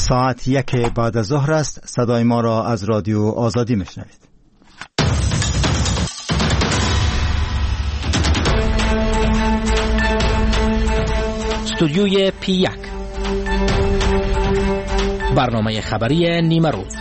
ساعت 1 بعد از ظهر است. صدای ما را از رادیو آزادی میشنوید. استودیوی P1 برنامه خبری نیمه روز.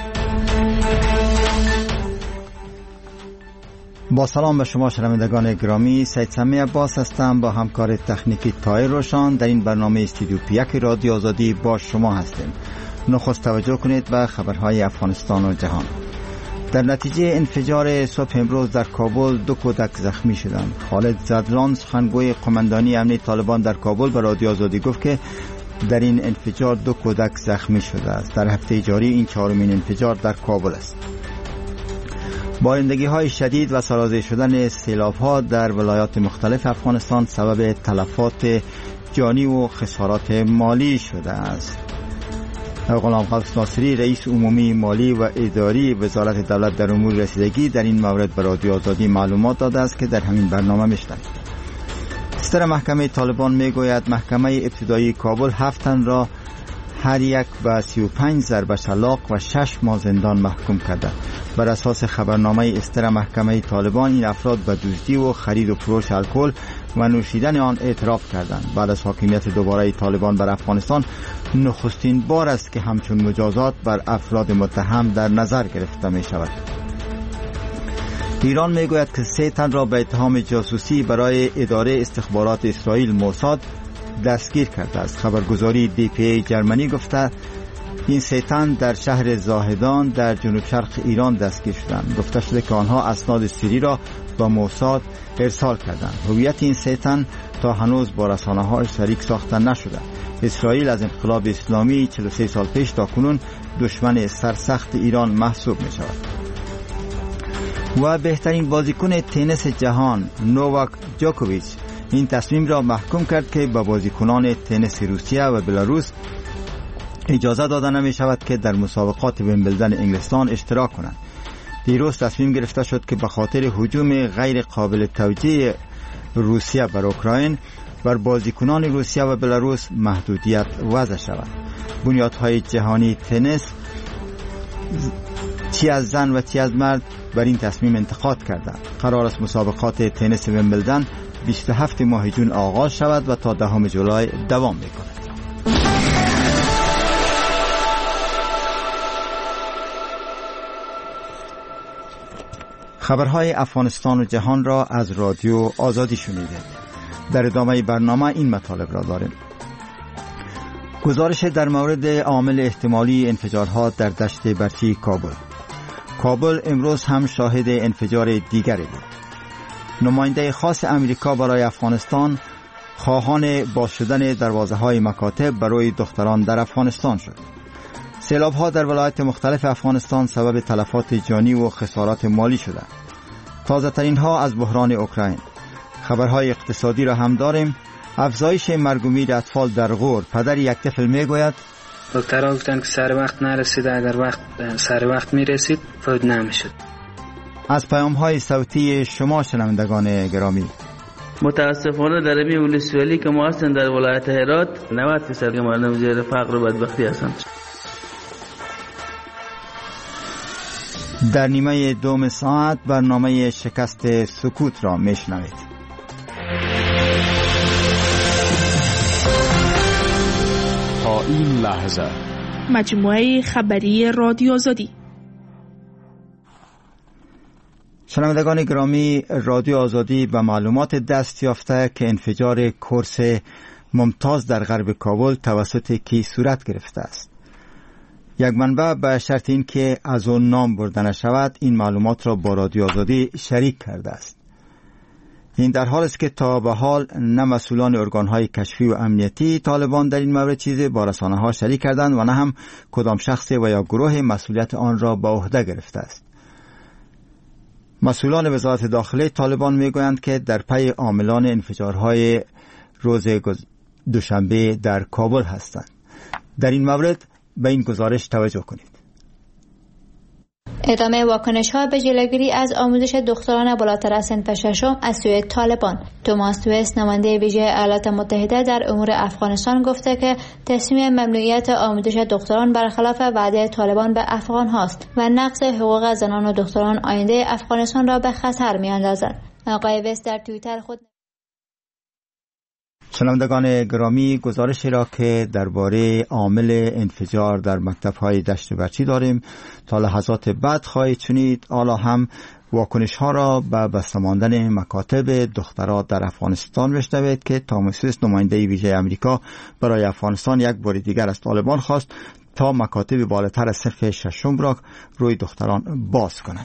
با سلام به شما شنوندگان گرامی، سید سمی عباس هستم. با همکار تکنیکی طاهر روشان در این برنامه استودیو P1 رادیو آزادی با شما هستیم. نخست توجه کنید به خبرهای افغانستان و جهان. در نتیجه انفجار صبح امروز در کابل 2 کودک زخمی شدند. خالد زدلان، سخنگوی قماندانی امنیت طالبان در کابل، به رادیو آزادی گفت که در این انفجار 2 کودک زخمی شده است. در هفته جاری این 4مین انفجار در کابل است. بارندگی‌های شدید و سرازیر شدن سیلاب‌ها در ولایات مختلف افغانستان سبب تلفات جانی و خسارات مالی شده است. غلام قادس ناصری، رئیس عمومی مالی و اداری وزارت دولت در امور رسیدگی، در این مورد به رادیو آزادی معلومات داده است که در همین برنامه میشنوید. ستر محکمه طالبان میگوید محکمه ابتدایی کابل 7 تن را هر یک به 35 ضربه شلاق و 6 ماه زندان محکوم کرده. بر اساس خبرنامه استر محکمه طالبان این افراد به دزدی و خرید و فروش الکل و نوشیدن آن اعتراف کردند. بعد از حاکمیت دوباره طالبان بر افغانستان نخستین بار است که همچون مجازات بر افراد متهم در نظر گرفته می شود. ایران می گوید که 3 تن را به اتهام جاسوسی برای اداره استخبارات اسرائیل موساد دستگیر کرده است. خبرگزاری DPA جرمنی گفته این 3 تن در شهر زاهدان در جنوب شرق ایران دستگیر شدند. گفته شده که آنها اسناد سری را با موساد ارسال کردند. هویت این 3 تن تا هنوز با رسانه‌ها شریک ساخته نشده. اسرائیل از انقلاب اسلامی 43 سال پیش تا کنون دشمن سرسخت ایران محسوب می شود. و بهترین بازیکن تنیس جهان نوواک جوکوویچ این تصمیم را محکوم کرد که به بازیکنان تنیس روسیه و بلاروس اجازه داده نمی شود که در مسابقات ویمبلدن انگلستان اشتراک کنند. دیروز تصمیم گرفته شد که به خاطر هجوم غیر قابل توجیه روسیه بر اوکراین بر بازیکنان روسیه و بلاروس محدودیت وضع شود. بنیادهای جهانی تنیس چی از زن و چی از مرد بر این تصمیم انتقاد کردند. قرار است مسابقات تنیس ویمبلدن 27 ماه جون آغاز شود و تا 10 جولای دوام می‌کند. خبرهای افغانستان و جهان را از رادیو آزادی شنیدید. در ادامه برنامه این مطالب را داریم. گزارش در مورد عامل احتمالی انفجارها در دشت برچی کابل. کابل امروز هم شاهد انفجار دیگری بود. نماینده خاص امریکا برای افغانستان خواهان باز شدن دروازه‌های مکاتب برای دختران در افغانستان شد. سیلاب‌ها در ولایات مختلف افغانستان سبب تلفات جانی و خسارات مالی شده. تازه‌ترین ها از بحران اوکراین. خبرهای اقتصادی را هم داریم. افزایش مرگ و میر اطفال در غور. پدر یک طفل میگوید دکترها گفتن که سر وقت نرسیده، اگر سر وقت میرسید فوت نمیشد. از پیام‌های صوتی شما شنوندگان گرامی. متاسفانه در این ولسوالی که ما هستیم در ولایت هرات 90% مردم زیر فقر و بدبختی هستند. در نیمه دوم ساعت برنامه شکست سکوت را میشنوید. تا این لحظه مجموعه خبری رادیو آزادی. شنوندگان گرامی، رادیو آزادی به معلومات دست یافته که انفجار کورس ممتاز در غرب کابل توسط کی صورت گرفته است. یک منبع به شرط این که از آن نام برده نشود این معلومات را با رادیو آزادی شریک کرده است. این در حال است که تا به حال نه مسئولان ارگان‌های کشفی و امنیتی طالبان در این مورد چیزی با رسانه‌ها شریک کردند و نه هم کدام شخص و یا گروه مسئولیت آن را به عهده گرفته است. مسئولان وزارت داخله طالبان میگویند که در پی عاملان انفجارهای روز دوشنبه در کابل هستند. در این مورد به این گزارش توجه کنید. ادامه واکنش‌ها به جلوگیری از آموزش دختران بالاتر از صنف ششم از سوی طالبان. توماس تویس نماینده ویژه ایالات متحده در امور افغانستان گفته که تصمیم ممنوعیت آموزش دختران برخلاف وعده طالبان به افغان هاست و نقض حقوق زنان و دختران آینده افغانستان را به خطر می‌اندازد. آقای ویس در توییتر خود شنوندگان گرامی، گزارشی را که درباره عامل انفجار در مکتب‌های دشت برچی داریم تا لحظات بعد خواهید شنید. حالا هم واکنش ها را به بسته ماندن مکاتب دخترات در افغانستان بشنوید که توماس تویس نماینده ویژه آمریکا برای افغانستان یک بار دیگر از طالبان خواست تا مکاتب بالاتر از صنف ششم را روی دختران باز کند.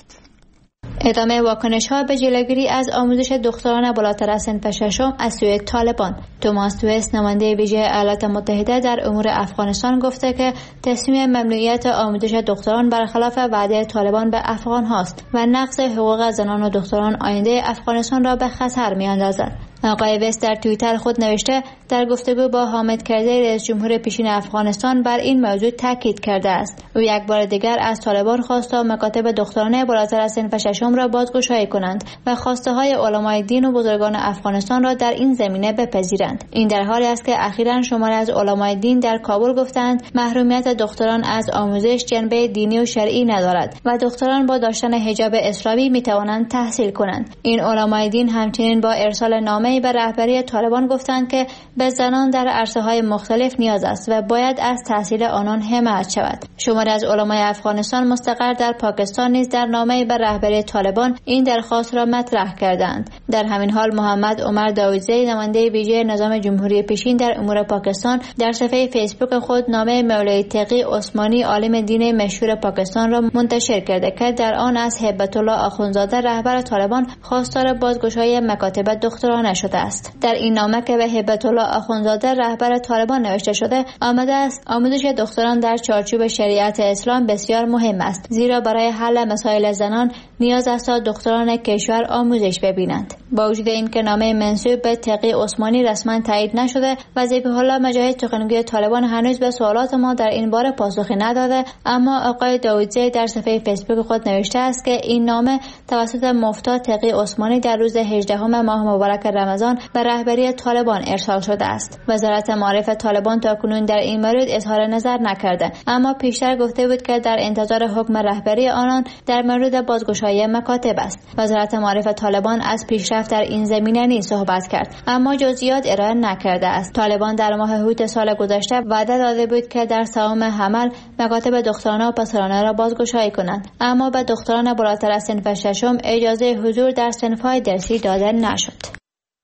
ادامه واکنش‌ها به جلوگیری از آموزش دختران بالاتر از صنف ششم از سوی طالبان. توماس تویس نماینده ویژه ایالات متحده در امور افغانستان گفته که تصمیم ممنوعیت آموزش دختران برخلاف وعده طالبان به افغان هاست و نقض حقوق زنان و دختران آینده افغانستان را به خطر می‌اندازد. آقای ویس در توییتر خود نوشته در گفتگو با حامد کرزی رئیس جمهور پیشین افغانستان بر این موضوع تاکید کرده است. او یک بار دیگر از طالبان خواست تا مکاتب دخترانه بالاتر از صنف ششم را بازگشایی کنند و خواسته های علمای دین و بزرگان افغانستان را در این زمینه بپذیرند. این در حالی است که اخیراً شماری از علمای دین در کابل گفتند محرومیت دختران از آموزش جنبه دینی و شرعی ندارد و دختران با داشتن حجاب اسلامی می توانند تحصیل کنند. این علمای دین همچنین با ارسال نامه به رهبری طالبان گفتند که به زنان در عرصه‌های مختلف نیاز است و باید از تحصیل آنان حمایت شود. شماری از علمای افغانستان مستقر در پاکستان نیز در نامه به رهبری طالبان این درخواست را مطرح کردند. در همین حال محمد عمر داوودزی نماینده ویژه نظام جمهوری پیشین در امور پاکستان در صفحه فیسبوک خود نامه مولوی تقی عثمانی عالم دین مشهور پاکستان را منتشر کرده که در آن از هیبت الله آخوندزاده رهبر طالبان خواستار بازگشایی مکاتب دخترانه شده است. در این نامه که به هیبت الله آخوندزاده رهبر طالبان نوشته شده آمده است آموزش دختران در چارچوب شریعت اسلام بسیار مهم است، زیرا برای حل مسائل زنان نیاز است تا دختران کشور آموزش ببینند. با وجود اینکه نامه منسوب به تقی عثمانی رسما تایید نشده و ذبیح الله مجاهد سخنگوی طالبان هنوز به سوالات ما در این باره پاسخی نداده، اما آقای داوودزی در صفحه فیسبوک خود نوشته است که این نامه توسط مفتی تقی عثمانی در روز 18 ماه مبارک رمضان به رهبری طالبان ارسال شده است. وزارت معارف طالبان تاکنون در این مورد اظهار نظر نکرده، اما پیشتر گفته بود که در انتظار حکم رهبری آنان در مورد بازگشایی مکاتب است. وزارت معارف طالبان از پیشرفت در این زمینه نیز صحبت کرد، اما جزئیات ارائه نکرده است. طالبان در ماه هوت سال گذشته وعده داده بود که در سهام حمل مکاتب دخترانه و پسرانه را بازگشایی کنند، اما به دختران بالاتر از صنف ششم اجازه حضور در صنف‌های درسی داده نشد.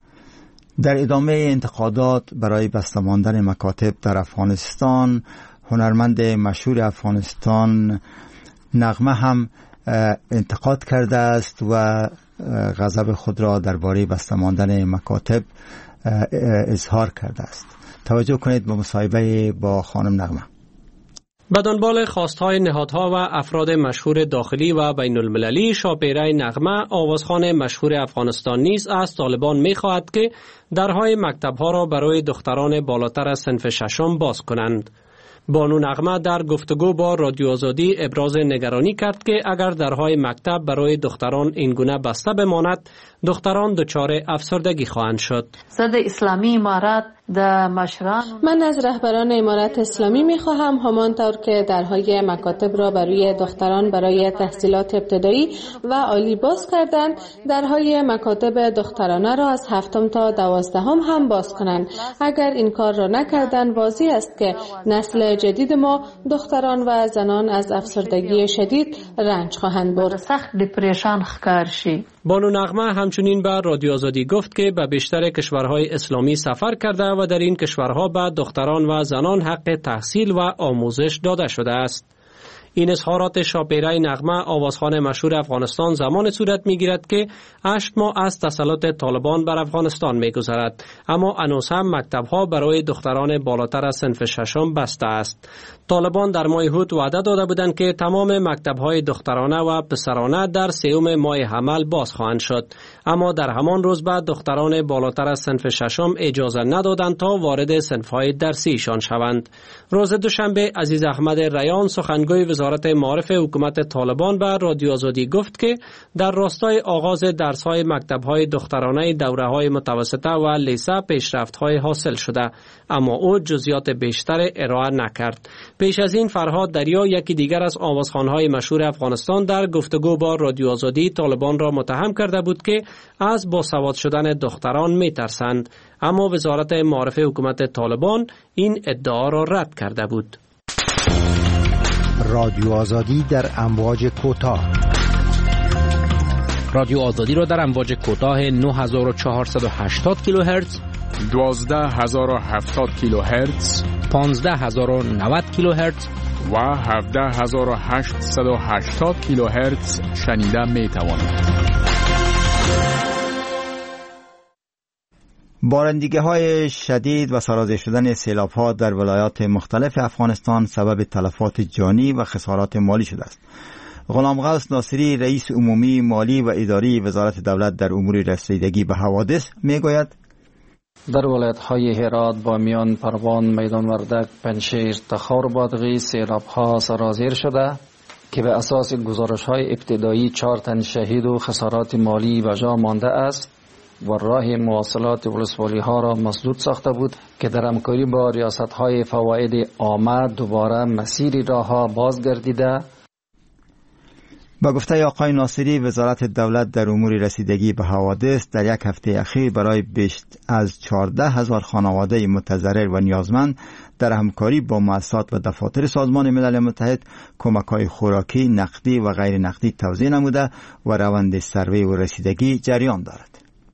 در ادامه انتقادات برای بسته ماندن مکاتب در افغانستان، هنرمند مشهور افغانستان نغمه هم انتقاد کرده است و غضب خود را درباره بسته ماندن مکاتب اظهار کرده است. توجه کنید به مصاحبه با خانم نغمه. به دنبال خواستهای نهادها و افراد مشهور داخلی و بین المللی، شاپیره نغمه آوازخوان مشهور افغانستان نیز از طالبان می‌خواهد که درهای مکتب‌ها را برای دختران بالاتر از صنف ششم باز کنند. بانو نغمه در گفتگو با رادیو آزادی ابراز نگرانی کرد که اگر درهای مکتب برای دختران اینگونه بسته بماند، دختران دچار افسردگی خواهند شد. صد اسلامی امارات من از رهبران امارت اسلامی میخواهم همانطور که درهای مکاتب را برای دختران برای تحصیلات ابتدایی و عالی باز کردند، درهای مکاتب دخترانه را از 7 تا 12 هم باز کنند. اگر این کار را نکردند، واضح است که نسل جدید ما دختران و زنان از افسردگی شدید رنج خواهند برد. سخت دپرشن ښکار شي. بانو نغمه همچنین به رادیو آزادی گفت که به بیشتر کشورهای اسلامی سفر کرده و در این کشورها به دختران و زنان حق تحصیل و آموزش داده شده است. این اظهارات شاپیره نغمه آوازخوان مشهور افغانستان زمان صورت می‌گیرد که 8 ماه از تسلط طالبان بر افغانستان می‌گذرد، اما هنوز هم مکتب‌ها برای دختران بالاتر از صنف ششم بسته است. طالبان در ماه هوت وعده داده بودند که تمام مکتب‌های دخترانه و پسرانه در 3 ماه حمل باز خواهند شد، اما در همان روز بعد دختران بالاتر از صنف ششم اجازه ندادند تا وارد صنف‌های درسیشان شوند. روز دوشنبه عزیز احمد ریان سخنگوی وزارت معارف حکومت طالبان به رادیو آزادی گفت که در راستای آغاز درس‌های مکتب‌های دخترانه دوره‌های متوسطه و لیسه پیشرفت‌های حاصل شده، اما او جزئیات بیشتر ارائه نکرد. پیش از این فرهاد دریا، یکی دیگر از آوازخوان‌های مشهور افغانستان، در گفتگو با رادیو آزادی طالبان را متهم کرده بود که از باسواد شدن دختران می‌ترسند، اما وزارت معارف حکومت طالبان این ادعا را رد کرده بود. رادیو آزادی در امواج کوتاه. رادیو آزادی را در امواج کوتاه 9480 کیلوهرتز، 12070 کیلوهرتز، 15090 کیلوهرتز و 17880 کیلوهرتز شنیده می توانید. بارندگی‌های شدید و سرازیر شدن سیلاب‌ها در ولایات مختلف افغانستان سبب تلفات جانی و خسارات مالی شده است. غلام غوث ناصری، رئیس عمومی مالی و اداری وزارت دولت در امور رسیدگی به حوادث میگوید: در ولایت‌های هرات، بامیان، پروان، میدان وردک، پنجشیر، تخار و بادغیس سیلاب‌ها سرازیر شده که به اساس گزارش‌های ابتدایی 4 تن شهید و خسارات مالی به جا مانده است و راه مواصلات ولسوالی ها را مسدود ساخته بود که در همکاری با ریاست های فواید عامه دوباره مسیر راه ها بازگردیده. با گفته آقای ناصری، وزارت دولت در امور رسیدگی به حوادث در یک هفته اخیر برای بیش از 14,000 خانواده متضرر و نیازمند در همکاری با مؤسسات و دفاتر سازمان ملل متحد کمک‌های خوراکی، نقدی و غیر نقدی توزیع نموده و روند سروی و رسیدگی جریان دارد.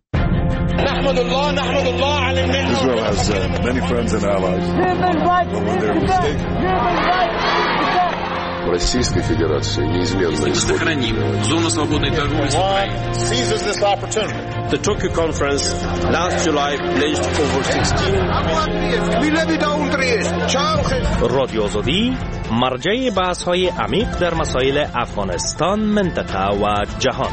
Israel has many friends and allies. Российской Федерации неизменно сохраним зону свободной торговли с Украиной. Seizes this opportunity. The Tokyo conference last July pledged over 16. رادیو آزادی مرجع بحث‌های عمیق در مسائل افغانستان، منطقه و جهان.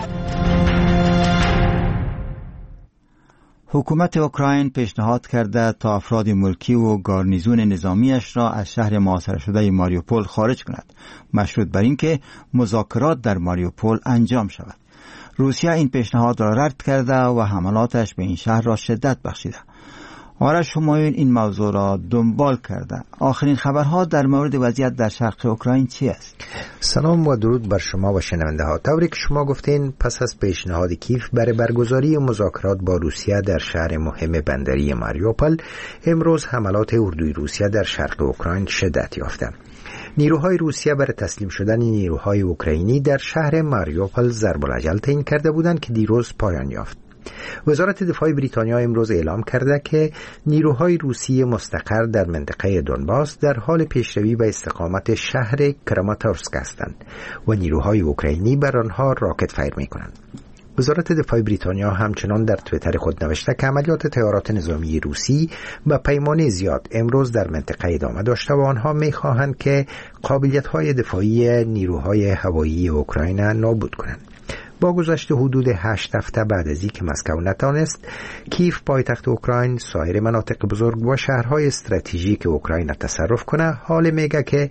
حکومت اوکراین پیشنهاد کرده تا افراد ملکی و گارنیزون نظامیش را از شهر محاصره شده ماریوپول خارج کند، مشروط بر اینکه مذاکرات در ماریوپول انجام شود. روسیه این پیشنهاد را رد کرده و حملاتش به این شهر را شدت بخشیده. آرش همایون این موضوع را دنبال کرده. آخرین خبرها در مورد وضعیت در شرق اوکراین چی است؟ سلام و درود بر شما و شنونده ها. طوری که شما گفتین، پس از پیشنهاد کیف برای برگزاری مذاکرات با روسیه در شهر مهم بندری ماریوپول، امروز حملات اردوی روسیه در شرق اوکراین شدت یافته. نیروهای روسیه برای تسلیم شدن نیروهای اوکراینی در شهر ماریوپول ضرب الاجل تعیین کرده بودند که دیروز پایان یافت. وزارت دفاع بریتانیا امروز اعلام کرده که نیروهای روسی مستقر در منطقه دونباس در حال پیشروی به استقامت شهر کراماتورسک هستند و نیروهای اوکراینی بر آنها راکت فایر می‌کنند. وزارت دفاع بریتانیا همچنان در توییتر خود نوشته که عملیات طیارات نظامی روسی به پیمانه زیاد امروز در منطقه ادامه داشته و آنها می‌خواهند که قابلیت‌های دفاعی نیروهای هوایی اوکراین نابود کنند. با گذشت حدود 8 هفته بعد از اینکه مسکو نتوانست کیف پایتخت اوکراین سایر مناطق بزرگ و شهرهای استراتژیک اوکراین تصرف کنه، حال میگه که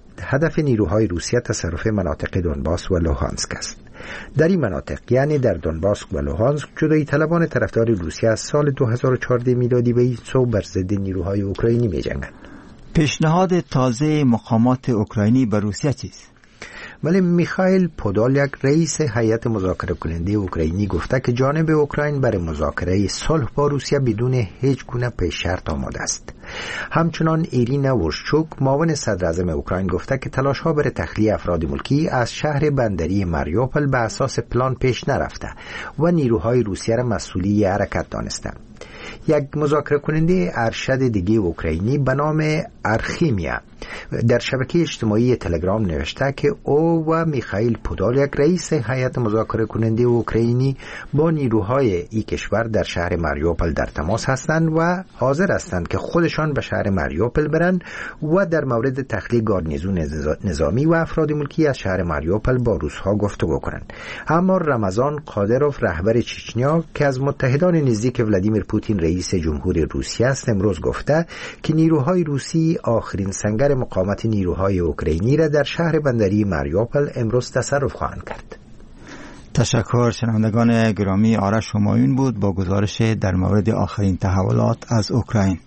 هدف نیروهای روسیه تصرف مناطق دونباس و لوهانسک است. در این مناطق، یعنی در دونباس و لوهانسک، جدایی طلبان طرفدار روسیه از سال 2014 میلادی به این سو بر ضد نیروهای اوکراینی می‌جنگند. پیشنهاد تازه مقامات اوکراینی به روسیه چیست؟ ولی میخائیل پودولیاک، رئیس هیئت مذاکره کننده اوکراینی، گفته که جانب اوکراین برای مذاکره صلح با روسیه بدون هیچ گونه پیش شرط آماده است. همچنان ایرینا ورشچوک، معاون صدر اعظم اوکراین، گفته که تلاش‌ها برای تخلیه افراد ملکی از شهر بندری ماریوپول به اساس پلان پیش نرفته و نیروهای روسیه را مسئولی حرکت دانستند. یک مذاکره کننده ارشد دیگه اوکراینی به نام ارخیمیا در شبکه اجتماعی تلگرام نوشته که او و میخائیل پودولیاک، رئیس هیئت مذاکره کننده اوکراینی، با نیروهای این کشور در شهر ماریوپول در تماس هستند و حاضر هستند که خودشان به شهر ماریوپول برند و در مورد تخلیه گارنیزون نظامی و افراد ملکی از شهر ماریوپول با روس‌ها گفتگو کنند. اما رمضان قادروف، رهبر چچنیا که از متحدان نزدیک ولادیمیر پوتین رئیس جمهوری روسیه است، امروز گفته که نیروهای روسی آخرین سنگر مقاومت نیروهای اوکراینی را در شهر بندری ماریوپل امروز تصرف خواهند کرد. تشکر. شنوندگان گرامی، آرش همایون بود با گزارش در مورد آخرین تحولات از اوکراین.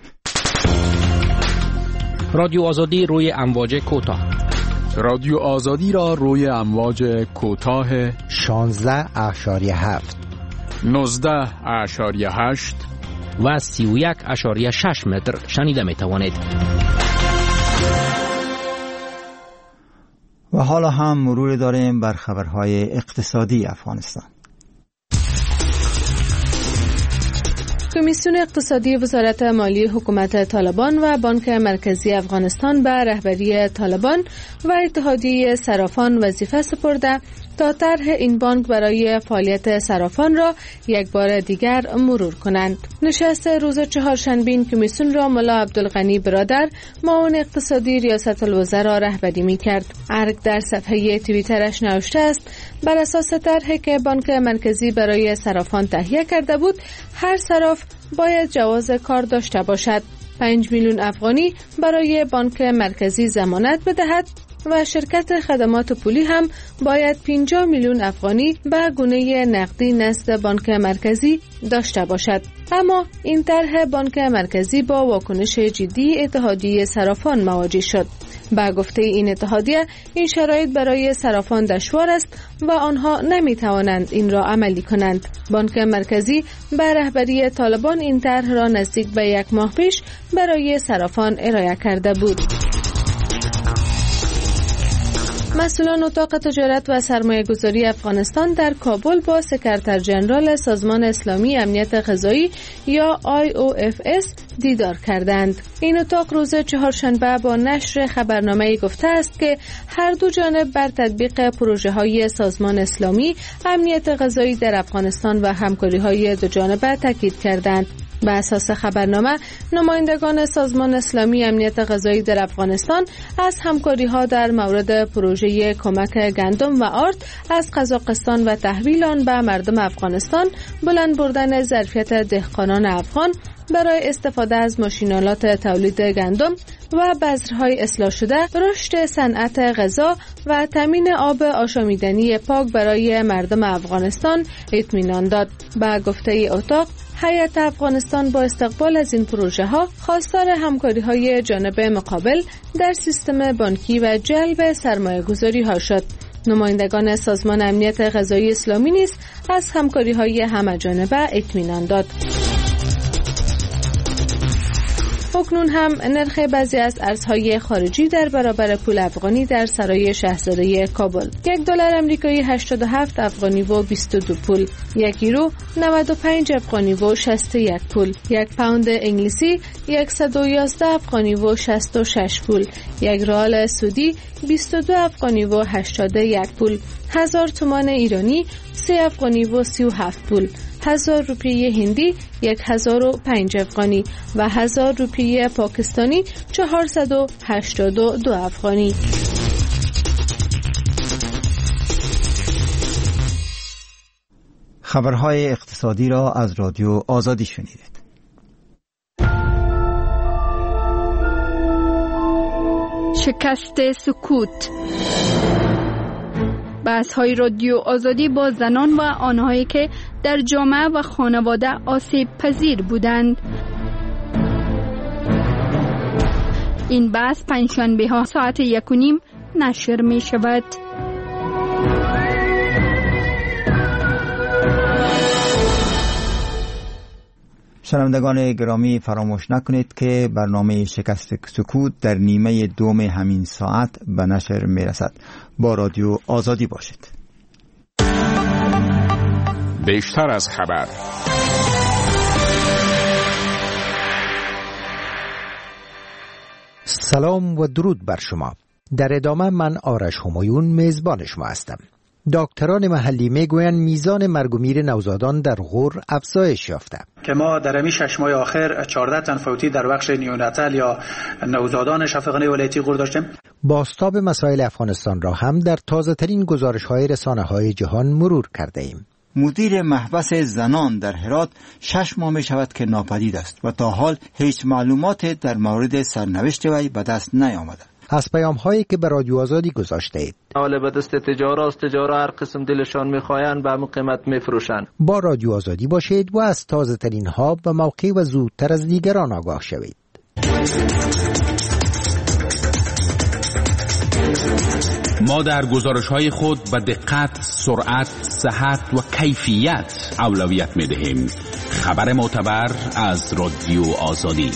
رادیو آزادی روی امواج کوتاه. رادیو آزادی را روی امواج کوتاه 16.7 19.8 و 31.6 متر شنیده می توانید. و حالا هم مرور داریم بر خبرهای اقتصادی افغانستان. کمیسیون اقتصادی وزارت مالی حکومت طالبان و بانک مرکزی افغانستان به رهبری طالبان و اتحادیه صرافان وظیفه سپرده تا طرح این بانک برای فعالیت صرافان را یک بار دیگر مرور کنند. نشست روز چهارشنبه این کمیسیون را ملا عبدالغنی برادر معاون اقتصادی ریاست الوزراء رهبری می‌کرد. ارگ در صفحه توییترش نوشته است بر اساس طرحی که بانک مرکزی برای صرافان تهیه کرده بود، هر صراف باید جواز کار داشته باشد. 5 میلیون افغانی برای بانک مرکزی ضمانت بدهد و شرکت خدمات پولی هم باید 50 میلیون افغانی به گونه نقدی نزد بانک مرکزی داشته باشد. اما این طرح بانک مرکزی با واکنش جدی اتحادیه صرافان مواجه شد. با گفته این اتحادیه، این شرایط برای صرافان دشوار است و آنها نمیتوانند این را عملی کنند. بانک مرکزی به رهبری طالبان این طرح را نزدیک به 1 ماه پیش برای صرافان ارائه کرده بود. مسئولان اتاق تجارت و سرمایه‌گذاری افغانستان در کابل با سکرتر ژنرال سازمان اسلامی امنیت غذایی یا IOFS دیدار کردند. این اتاق روز چهارشنبه با نشر خبرنامه‌ای گفته است که هر دو جانب بر تطبیق پروژه‌های سازمان اسلامی امنیت غذایی در افغانستان و همکاری‌های دو جانبه تاکید کردند. به اساس خبرنامه، نمایندگان سازمان اسلامی امنیت غذایی در افغانستان از همکاری‌ها در مورد پروژه کمک گندم و آرد از قزاقستان و تحویل آن به مردم افغانستان، بلند بردن ظرفیت دهقانان افغان برای استفاده از ماشین‌آلات تولید گندم و بذرهای اصلاح شده، رشد صنعت غذا و تامین آب آشامیدنی پاک برای مردم افغانستان اطمینان داد. به گفته اتاق، هیئت افغانستان با استقبال از این پروژه ها خواستار همکاری های جانب مقابل در سیستم بانکی و جلب سرمایه گذاری ها شد. نمایندگان سازمان امنیت غذایی اسلامی نیز از همکاری های همه‌جانبه اطمینان داد. اکنون هم نرخ بعضی از ارزهای خارجی در برابر پول افغانی در سرای شاهزاده کابل: $1 آمریکایی 87 افغانی و 22 پول، 1 یورو 95 افغانی و 61 پول، 1 پوند انگلیسی 111 افغانی و 66 پول، 1 ریال سعودی 22 افغانی و 81 پول، 1000 تومان ایرانی 3 افغانی و 37 پول، 1000 روپیه هندی 1005 افغانی و 1000 روپیه پاکستانی 482 افغانی. خبرهای اقتصادی را از رادیو آزادی شنیدید. شکست سکوت. بحث‌های رادیو آزادی با زنان و آنهایی که در جامعه و خانواده آسیب پذیر بودند. این بحث پنجشنبه ها ساعت 1:30 نشر می شود. شنوندگان گرامی، فراموش نکنید که برنامه شکست سکوت در نیمه دوم همین ساعت به نشر می رسد. با رادیو آزادی باشید. بیشتر از خبر. سلام و درود بر شما. در ادامه من آرش همایون میزبان شما هستم. دکتران محلی میگویند میزان مرگ و میر نوزادان در غور افزایش یافته که ما در همین 6 ماه آخر 14 تن فوتی در بخش نیوناتال یا نوزادان شفاخانه ولایتی غور داشتیم. بازتاب مسائل افغانستان را هم در تازه ترین گزارش های رسانه های جهان مرور کرده ایم. مدیر محبس زنان در هرات 6 ماه می شود که ناپدید است و تا حال هیچ معلومات در مورد سرنوشت وی به دست نیامده. از پیام هایی که به رادیو آزادی گذاشته اید حالا به دست تجار هر قسم دلشان میخواین به همون قیمت میفروشن. با رادیو آزادی باشید و از تازه ترین ها به موقع و زودتر از دیگران آگاه شوید. ما در گزارش‌های خود به دقت، سرعت، صحت و کیفیت اولویت می‌دهیم. خبر معتبر از رادیو آزادی.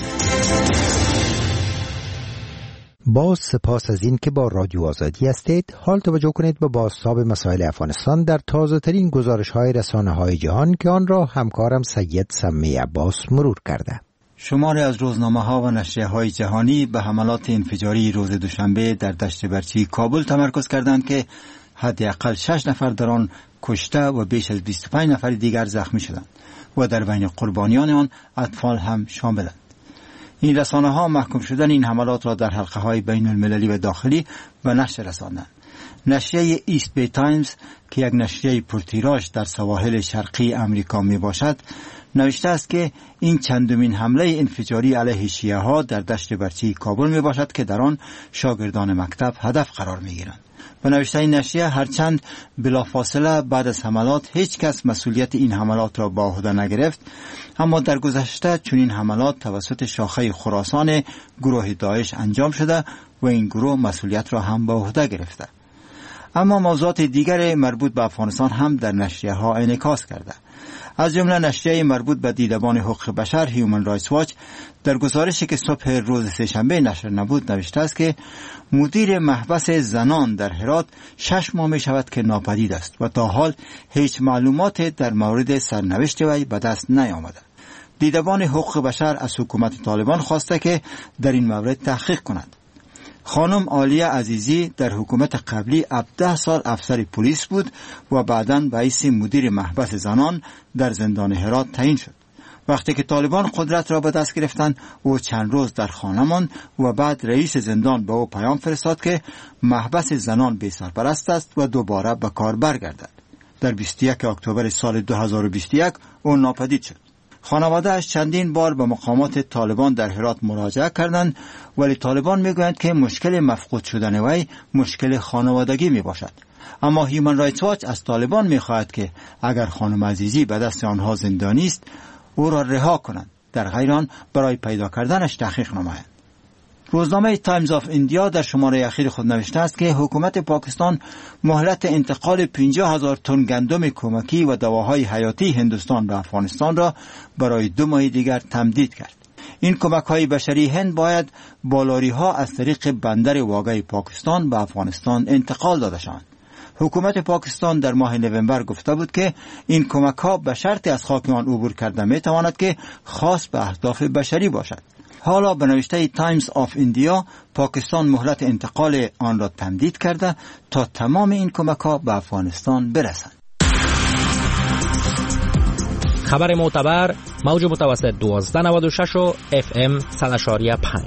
باز سپاس از این که با رادیو آزادی هستید. حال توجه کنید به بازتاب مسائل افغانستان در تازه ترین گزارش‌های رسانه‌های جهان که آن را همکارم سید سمی عباس مرور کرده. شماری از روزنامه‌ها و نشریه‌های جهانی به حملات انفجاری روز دوشنبه در دشت برچی کابل تمرکز کردند که حداقل 6 نفر در آن کشته و بیش از 25 نفر دیگر زخمی شدند و در بین قربانیان آن اطفال هم شاملند. این رسانه‌ها محکوم شدن این حملات را در حلقه‌های بین المللی و داخلی به نشر رساندند. نشریه ایست بی تایمز که یک نشریه پرتیراژ در سواحل شرقی امریکا می باشد نوشته است که این چندمین حمله انفجاری علیه شیعه ها در دشت برچی کابل می باشد که در آن شاگردان مکتب هدف قرار می گیرند. به نوشته این نشریه هرچند بلافاصله بعد از حملات هیچ کس مسئولیت این حملات را به عهده نگرفت، اما در گذشته چنین حملات توسط شاخه خراسان گروه داعش انجام شده و این گروه مسئولیت را هم به عهده گرفته. اما موضوعات دیگر مربوط به افغانستان هم در نشریه ها انعکاس کرده. از جمله نشریه مربوط به دیدبان حقوق بشر هیومن رایتس واچ در گزارشی که صبح روز سه‌شنبه نشر نبود نوشته است که مدیر محبس زنان در هرات 6 ماه می شود که ناپدید است و تا حال هیچ معلومات در مورد سرنوشت وی به دست نیامده. دیدبان حقوق بشر از حکومت طالبان خواسته که در این مورد تحقیق کند. خانم عالیه عزیزی در حکومت قبلی 17 سال افسر پلیس بود و بعداً به حیث مدیر محبس زنان در زندان هرات تعیین شد. وقتی که طالبان قدرت را به دست گرفتند او چند روز در خانه ماند و بعد رئیس زندان به او پیام فرستاد که محبس زنان بی سرپرست است و دوباره به کار برگردد. در 21 اکتبر سال 2021 او ناپدید شد. خانواده‌اش چندین بار به مقامات طالبان در هرات مراجعه کردند، ولی طالبان میگویند که مشکل مفقود شدن وی مشکل خانوادگی می باشد. اما هیومن رایتس واچ از طالبان میخواهد که اگر خانم عزیزی به دست آنها زندانی است او را رها کنند، در غیر آن برای پیدا کردنش تحقیق نمایند. روزنامه تایمز آف ایندیا در شماره اخیر خود نوشته است که حکومت پاکستان مهلت انتقال 50,000 تن گندم کمکی و دواهای حیاتی هندوستان به افغانستان را برای 2 ماه دیگر تمدید کرد. این کمک‌های بشری هند باید با لاری‌ها از طریق بندر واگای پاکستان به افغانستان انتقال داده شوند. حکومت پاکستان در ماه نوامبر گفته بود که این کمک‌ها به شرط از خاک آن عبور کرده می‌تواند که خاص به اهداف بشری باشد. حالا به نوشته تایمز آف ایندیا پاکستان مهلت انتقال آن را تمدید کرده تا تمام این کمک‌ها به افغانستان برسند. خبر معتبر موج متوسط 1296 و FM 100.5.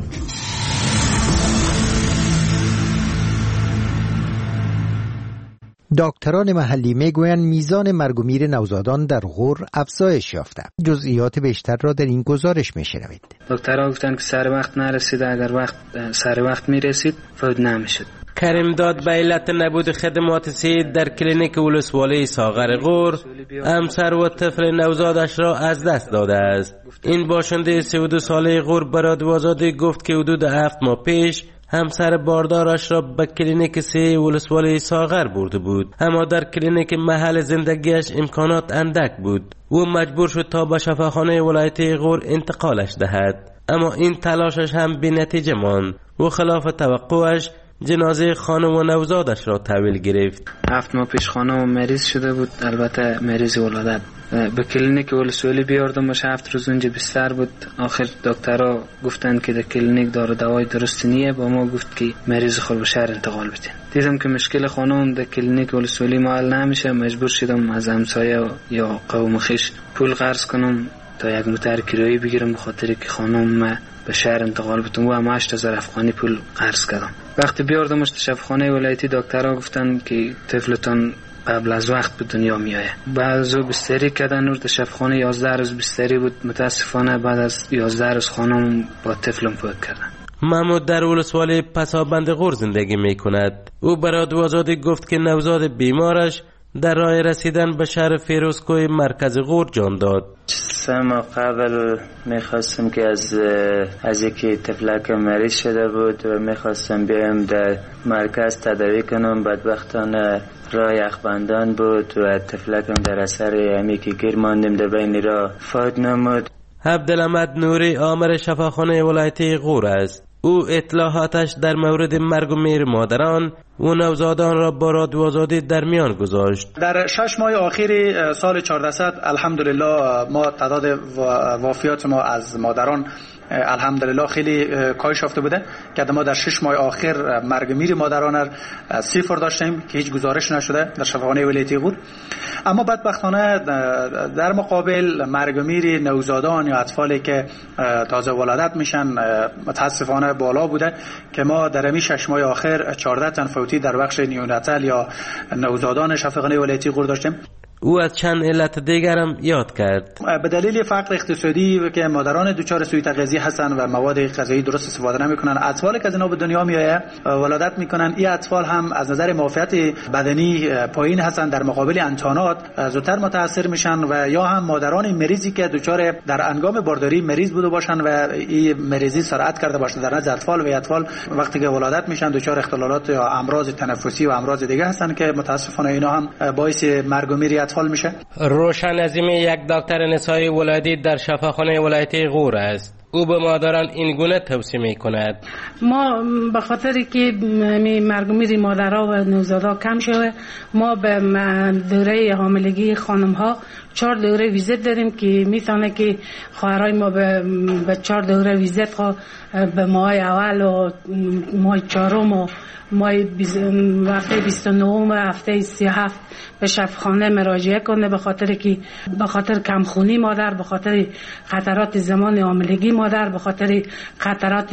دکتران محلی میگویند میزان مرگ و میر نوزادان در غور افزایش یافته. جزئیات بیشتر را در این گزارش میشنوید. دکترها گفتن که سر وقت نرسید، اگر سر وقت میرسید فوت نمیشد. کریم داد به علت نبود خدمات صحی در کلینیک ولسوالی ساغر غور همسر و طفل نوزادش را از دست داده است. این باشنده 32 ساله غور به رادیو آزادی گفت که حدود 7 ماه پیش همسر باردارش را به کلینیک صحی ولسوالی ساغر برده بود، اما در کلینیک محل زندگیش امکانات اندک بود. او مجبور شد تا به شفاخانه ولایتی غور انتقالش دهد، اما این تلاشش هم بی نتیجه ماند. او خلاف توقعش جنازه خانم و نوزادش را تحویل گرفت. 7 ماه پیش خانم مریض شده بود، البته مریض ولادت. به کلینیک ولسوالی بیاردمش، 7 روز اونجا بستر بود. آخر دکترها گفتن که در کلینیک دارو دوای درست نیه، با ما گفت که مریض خود به شهر انتقال بدین. دیدم که مشکل خانم در کلینیک ولسوالی حل نمیشه، مجبور شدم از همسایه یا قوم خویش پول قرض کنم تا یک موتر کرایه بگیرم، به خاطر که خانم به شهر انتقال بدم و هم 8000 افغانی پول قرض کردم. وقتی بیاردمش شفاخانه ولایتی دکترها گفتن که طفلتون قبل از وقت به دنیا می آید. بعد از او بستری کردن نور در شفاخانه 11 روز بستری بود. متاسفانه بعد از 11 روز خانم با طفلم فوت کردن. محمود در ولسوالی پسابند غور زندگی می کند. او برای رادیو آزادی گفت که نوزاد بیمارش در راه رسیدن به شهر فیروزکوی مرکز غور جان داد. 3 ماه قبل میخواستم که از یکی طفلک مریض شده بود و میخواستم بیایم در مرکز تداوی کنم. بدبختانه راه یخبندان بود و طفلکم در اثر همی که گیر ماندیم در بین راه فوت نمود. عبدالحمد نوری آمر شفاخانه ولایتی غور است. او اطلاعاتش در مورد مرگ و میر مادران و نوزادان را با رادیو آزادی در میان گذاشت. در 6 ماه آخر سال 1400 الحمدلله ما تعداد وفیات ما از مادران الحمدلله خیلی کاهش یافته بوده که ما در 6 ماه آخر مرگ میر مادران 0 داشتیم که هیچ گزارش نشده در شفاخانه ولایتی غور. اما بدبختانه در مقابل مرگ میر نوزادان یا اطفالی که تازه ولادت میشن متاسفانه بالا بوده که ما در همین 6 ماه آخر 14 تن فوتی در بخش نیوناتال یا نوزادان شفاخانه ولایتی غور داشتیم. او از چند علت دیگرم یاد کرد. به دلیل فقر اقتصادی که مادران دچار سوء تغذیه هستند و مواد غذایی درست استفاده نمیکنن، اطفالی که از اینا به دنیا میآیه ولادت میکنن، این اطفال هم از نظر معافیت بدنی پایین هستند، در مقابل انتانات زودتر متاثر میشن و یا هم مادران مریضی که دچار در انگام بارداری مریض بوده باشن و این مریضی سرعت کرده باشه در نزد اطفال و اطفال وقتی که ولادت میشن دچار اختلالات یا امراض تنفسی و امراض دیگه هستن که متاسفانه اینا هم باعث مرگ و میر اطفال میشه. روشن عظیمی یک دکتر نسایی ولادی در شفاخانه ولایتی غور است. او به مادران این گونه توصیه می کند. ما به خاطری که مرگ و میر مادرها و نوزادا کم شده، ما به دوره حاملگی خانم ها 4 دوره ویزیت داریم که میتونه که خواهرای ما به 4 دوره ویزیت ها به ماه اول و ماه 4 و ماه هفته 29 و هفته 37 به شفاخانه مراجعه کنه، به خاطر کمخونی مادر، به خاطر خطرات زمان حاملگی مادر، به خاطر خطرات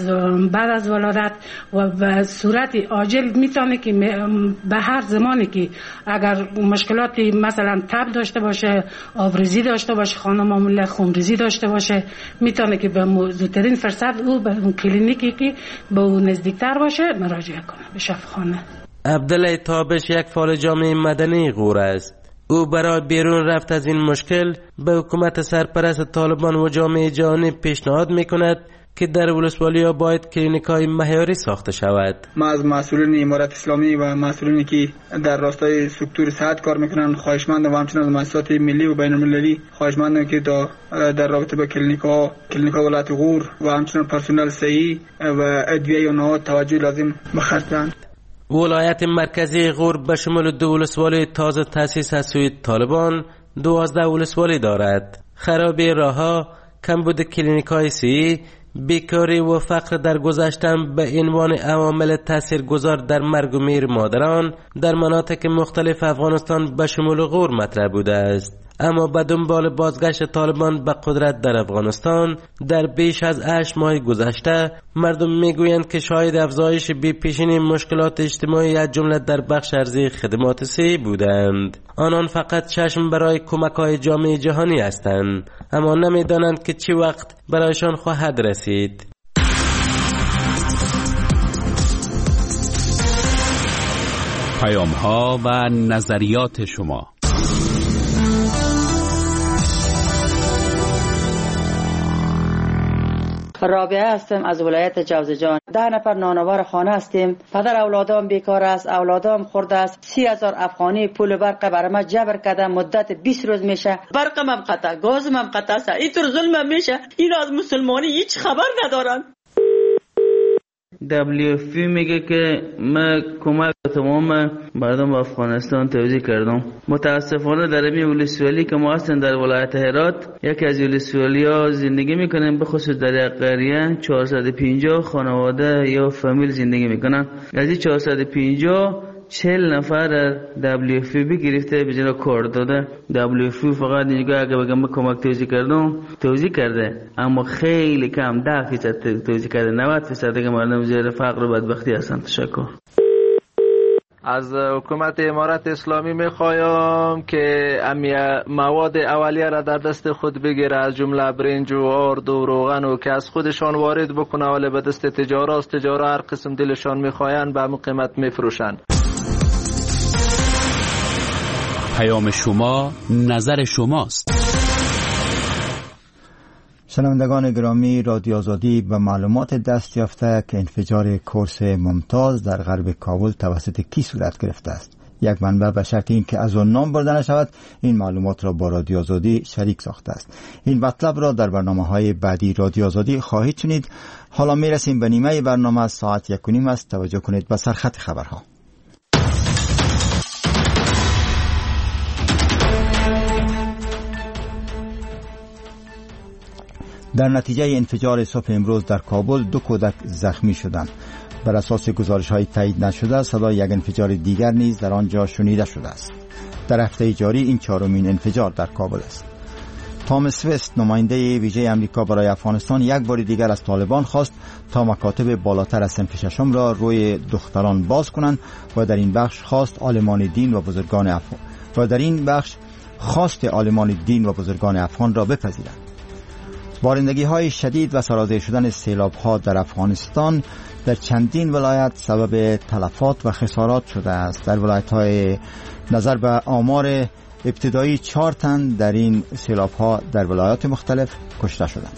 بعد از ولادت و به صورت عاجل میتونه که به هر زمانی که اگر مشکلاتی مثلا تب داشته باشه، آبریزی داشته باشه، خانم حامله خونریزی داشته باشه، میتونه که به زودترین فرصت او به اون کلینیکی که به اون نزدیکتر باشه مراجعه کنه به شفاخانه. عبدالله تابش یک فعال جامعه مدنی غور است. او برای بیرون رفت از این مشکل به حکومت سرپرست طالبان و جامعه جهانی پیشنهاد میکند که در ولسوالی باید کلینیک‌های معیاری ساخته شود. ما از مسئولین امارت اسلامی و مسئولینی که در راستای سکتور صحت کار میکنن خواهشمندم و همچنین از مؤسسات ملی و بین المللی خواهشمندم که در رابطه با کلینیک‌ها ولایت غور و همچنین پرسنل صحی و ادویه و نهاد توجه لازم بخرجند. ولایت مرکزی غور به شمول 2 ولسوالی تازه تأسیس از سوی طالبان 12 ولسوالی دارد. خرابی راه‌ها، کمبود کلینیک‌های صحی، بیکاری و فقر در گذشتن به عنوان عوامل تاثیرگذار در مرگ و میر مادران در مناطق مختلف افغانستان به شمول غور مطرح بوده است. اما به دنبال بازگشت طالبان به قدرت در افغانستان در بیش از 8 ماه گذشته مردم میگویند که شاهد افزایش بی‌پیشینی مشکلات اجتماعی از جمله در بخش ارزی خدمات صحی بودند. آنان فقط چشم برای کمک‌های جامعه جهانی هستند، اما نمی‌دانند که چه وقت برایشان خواهد رسید. پیام‌ها و نظریات شما. رابعه هستم از ولایت جوزجان. 10 نفر نانوار خانه هستیم. پدر اولادام بیکار است، اولادام خورده است. 30,000 افغانی پول برق برای ما جبر کرده، مدت 20 روز میشه. برقم هم قطع، گازم هم قطع است. اینطور ظلم میشه. این از مسلمانی هیچ خبر ندارن. WFP میگه که من کمک تمام مردم افغانستان توزیع کردم. متاسفانه در این ولسوالی که ما هستیم در ولایت هرات، یکی از ولسوالی ها زندگی میکنیم، به خصوص در یک قریه 450 خانواده یا فامیل زندگی میکنن. از این 450 40 نفر WFP گرفته به جنا کار داده. WFP فقط اینجا اگه بگم کمک توزیع کرده، اما خیلی کم 10% توزیع کرده. 90% که مردم زیر فقر و بدبختی هستن. تشکر. از حکومت امارت اسلامی میخوایم که مواد اولیه را در دست خود بگیره، از جمله برنج و آرد و روغن و که از خودشان وارد بکنه، ولی به دست تجارا هر قسم دلشان میخواین به همون قیمت میفروشن. پیام شما نظر شماست. شنوندگان گرامی، رادیو آزادی به معلومات دست یافته که انفجار کورس ممتاز در غرب کابل توسط کی صورت گرفته است. یک منبع به شرط این که از آن نام برده نشود این معلومات را با رادیو آزادی شریک ساخته است. این مطلب را در برنامه‌های بعدی رادیو آزادی خواهید شنید. حالا میرسیم به نیمه برنامه، ساعت 1:30 است. توجه کنید به سرخط خبرها. در نتیجه انفجار صبح امروز در کابل 2 کودک زخمی شدند. بر اساس گزارش‌های تایید نشده صدای یک انفجار دیگر نیز در آنجا شنیده شده است. در هفته جاری این 4مین انفجار در کابل است. تامس وست، نماینده ویژه آمریکا برای افغانستان، یک بار دیگر از طالبان خواست تا مکاتب بالاتر از صنف ششم را روی دختران باز کنند و در این بخش خواست عالمان دین و بزرگان افغان را بپذیرند. بارندگی‌های شدید و سرازیر شدن سیلاب‌ها در افغانستان در چندین ولایت سبب تلفات و خسارات شده است. در ولایت‌های نظر به آمار ابتدایی 4 تن در این سیلاب‌ها در ولایات مختلف کشته شدند.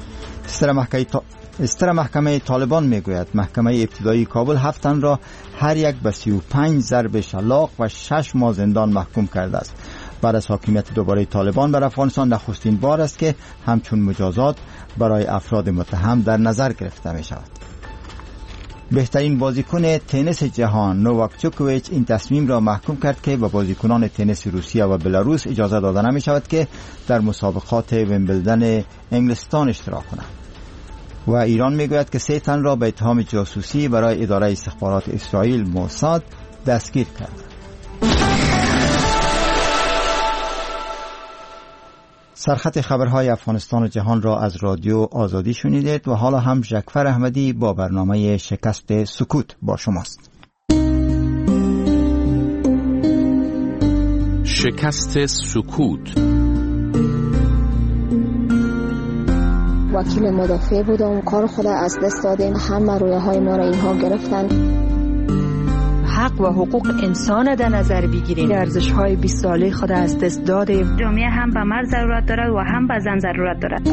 استر محکمه طالبان میگوید محکمه ابتدایی کابل 7 تن را هر یک به 35 ضرب شلاق و 6 ماه زندان محکوم کرده است. بعد از حاکمیت دوباره طالبان بر افغانستان نخستین بار است که همچون مجازات برای افراد متهم در نظر گرفته می شود. بهترین بازیکن تنیس جهان نوواک جوکوویچ این تصمیم را محکوم کرد که به بازیکنان تنیس روسیه و بلاروس اجازه داده نمی شود که در مسابقات ویمبلدن انگلستان اشتراک کنند. و ایران می گوید که 3 تن را به اتهام جاسوسی برای اداره استخبارات اسرائیل موساد دستگیر کرد. سرخط خبرهای افغانستان و جهان را از رادیو آزادی شنیدید و حالا هم جعفر احمدی با برنامه شکست سکوت با شماست. شکست سکوت. وکیل مدافع بودم، کار خود از دست دادیم، همه رویاهای ما را اینها گرفتن. حق و حقوق انسان در نظر بگیریم. ارزش‌های 20 ساله خود از دست دادیم. جامعه هم به مرد ضرورت دارد و هم به زن ضرورت دارد.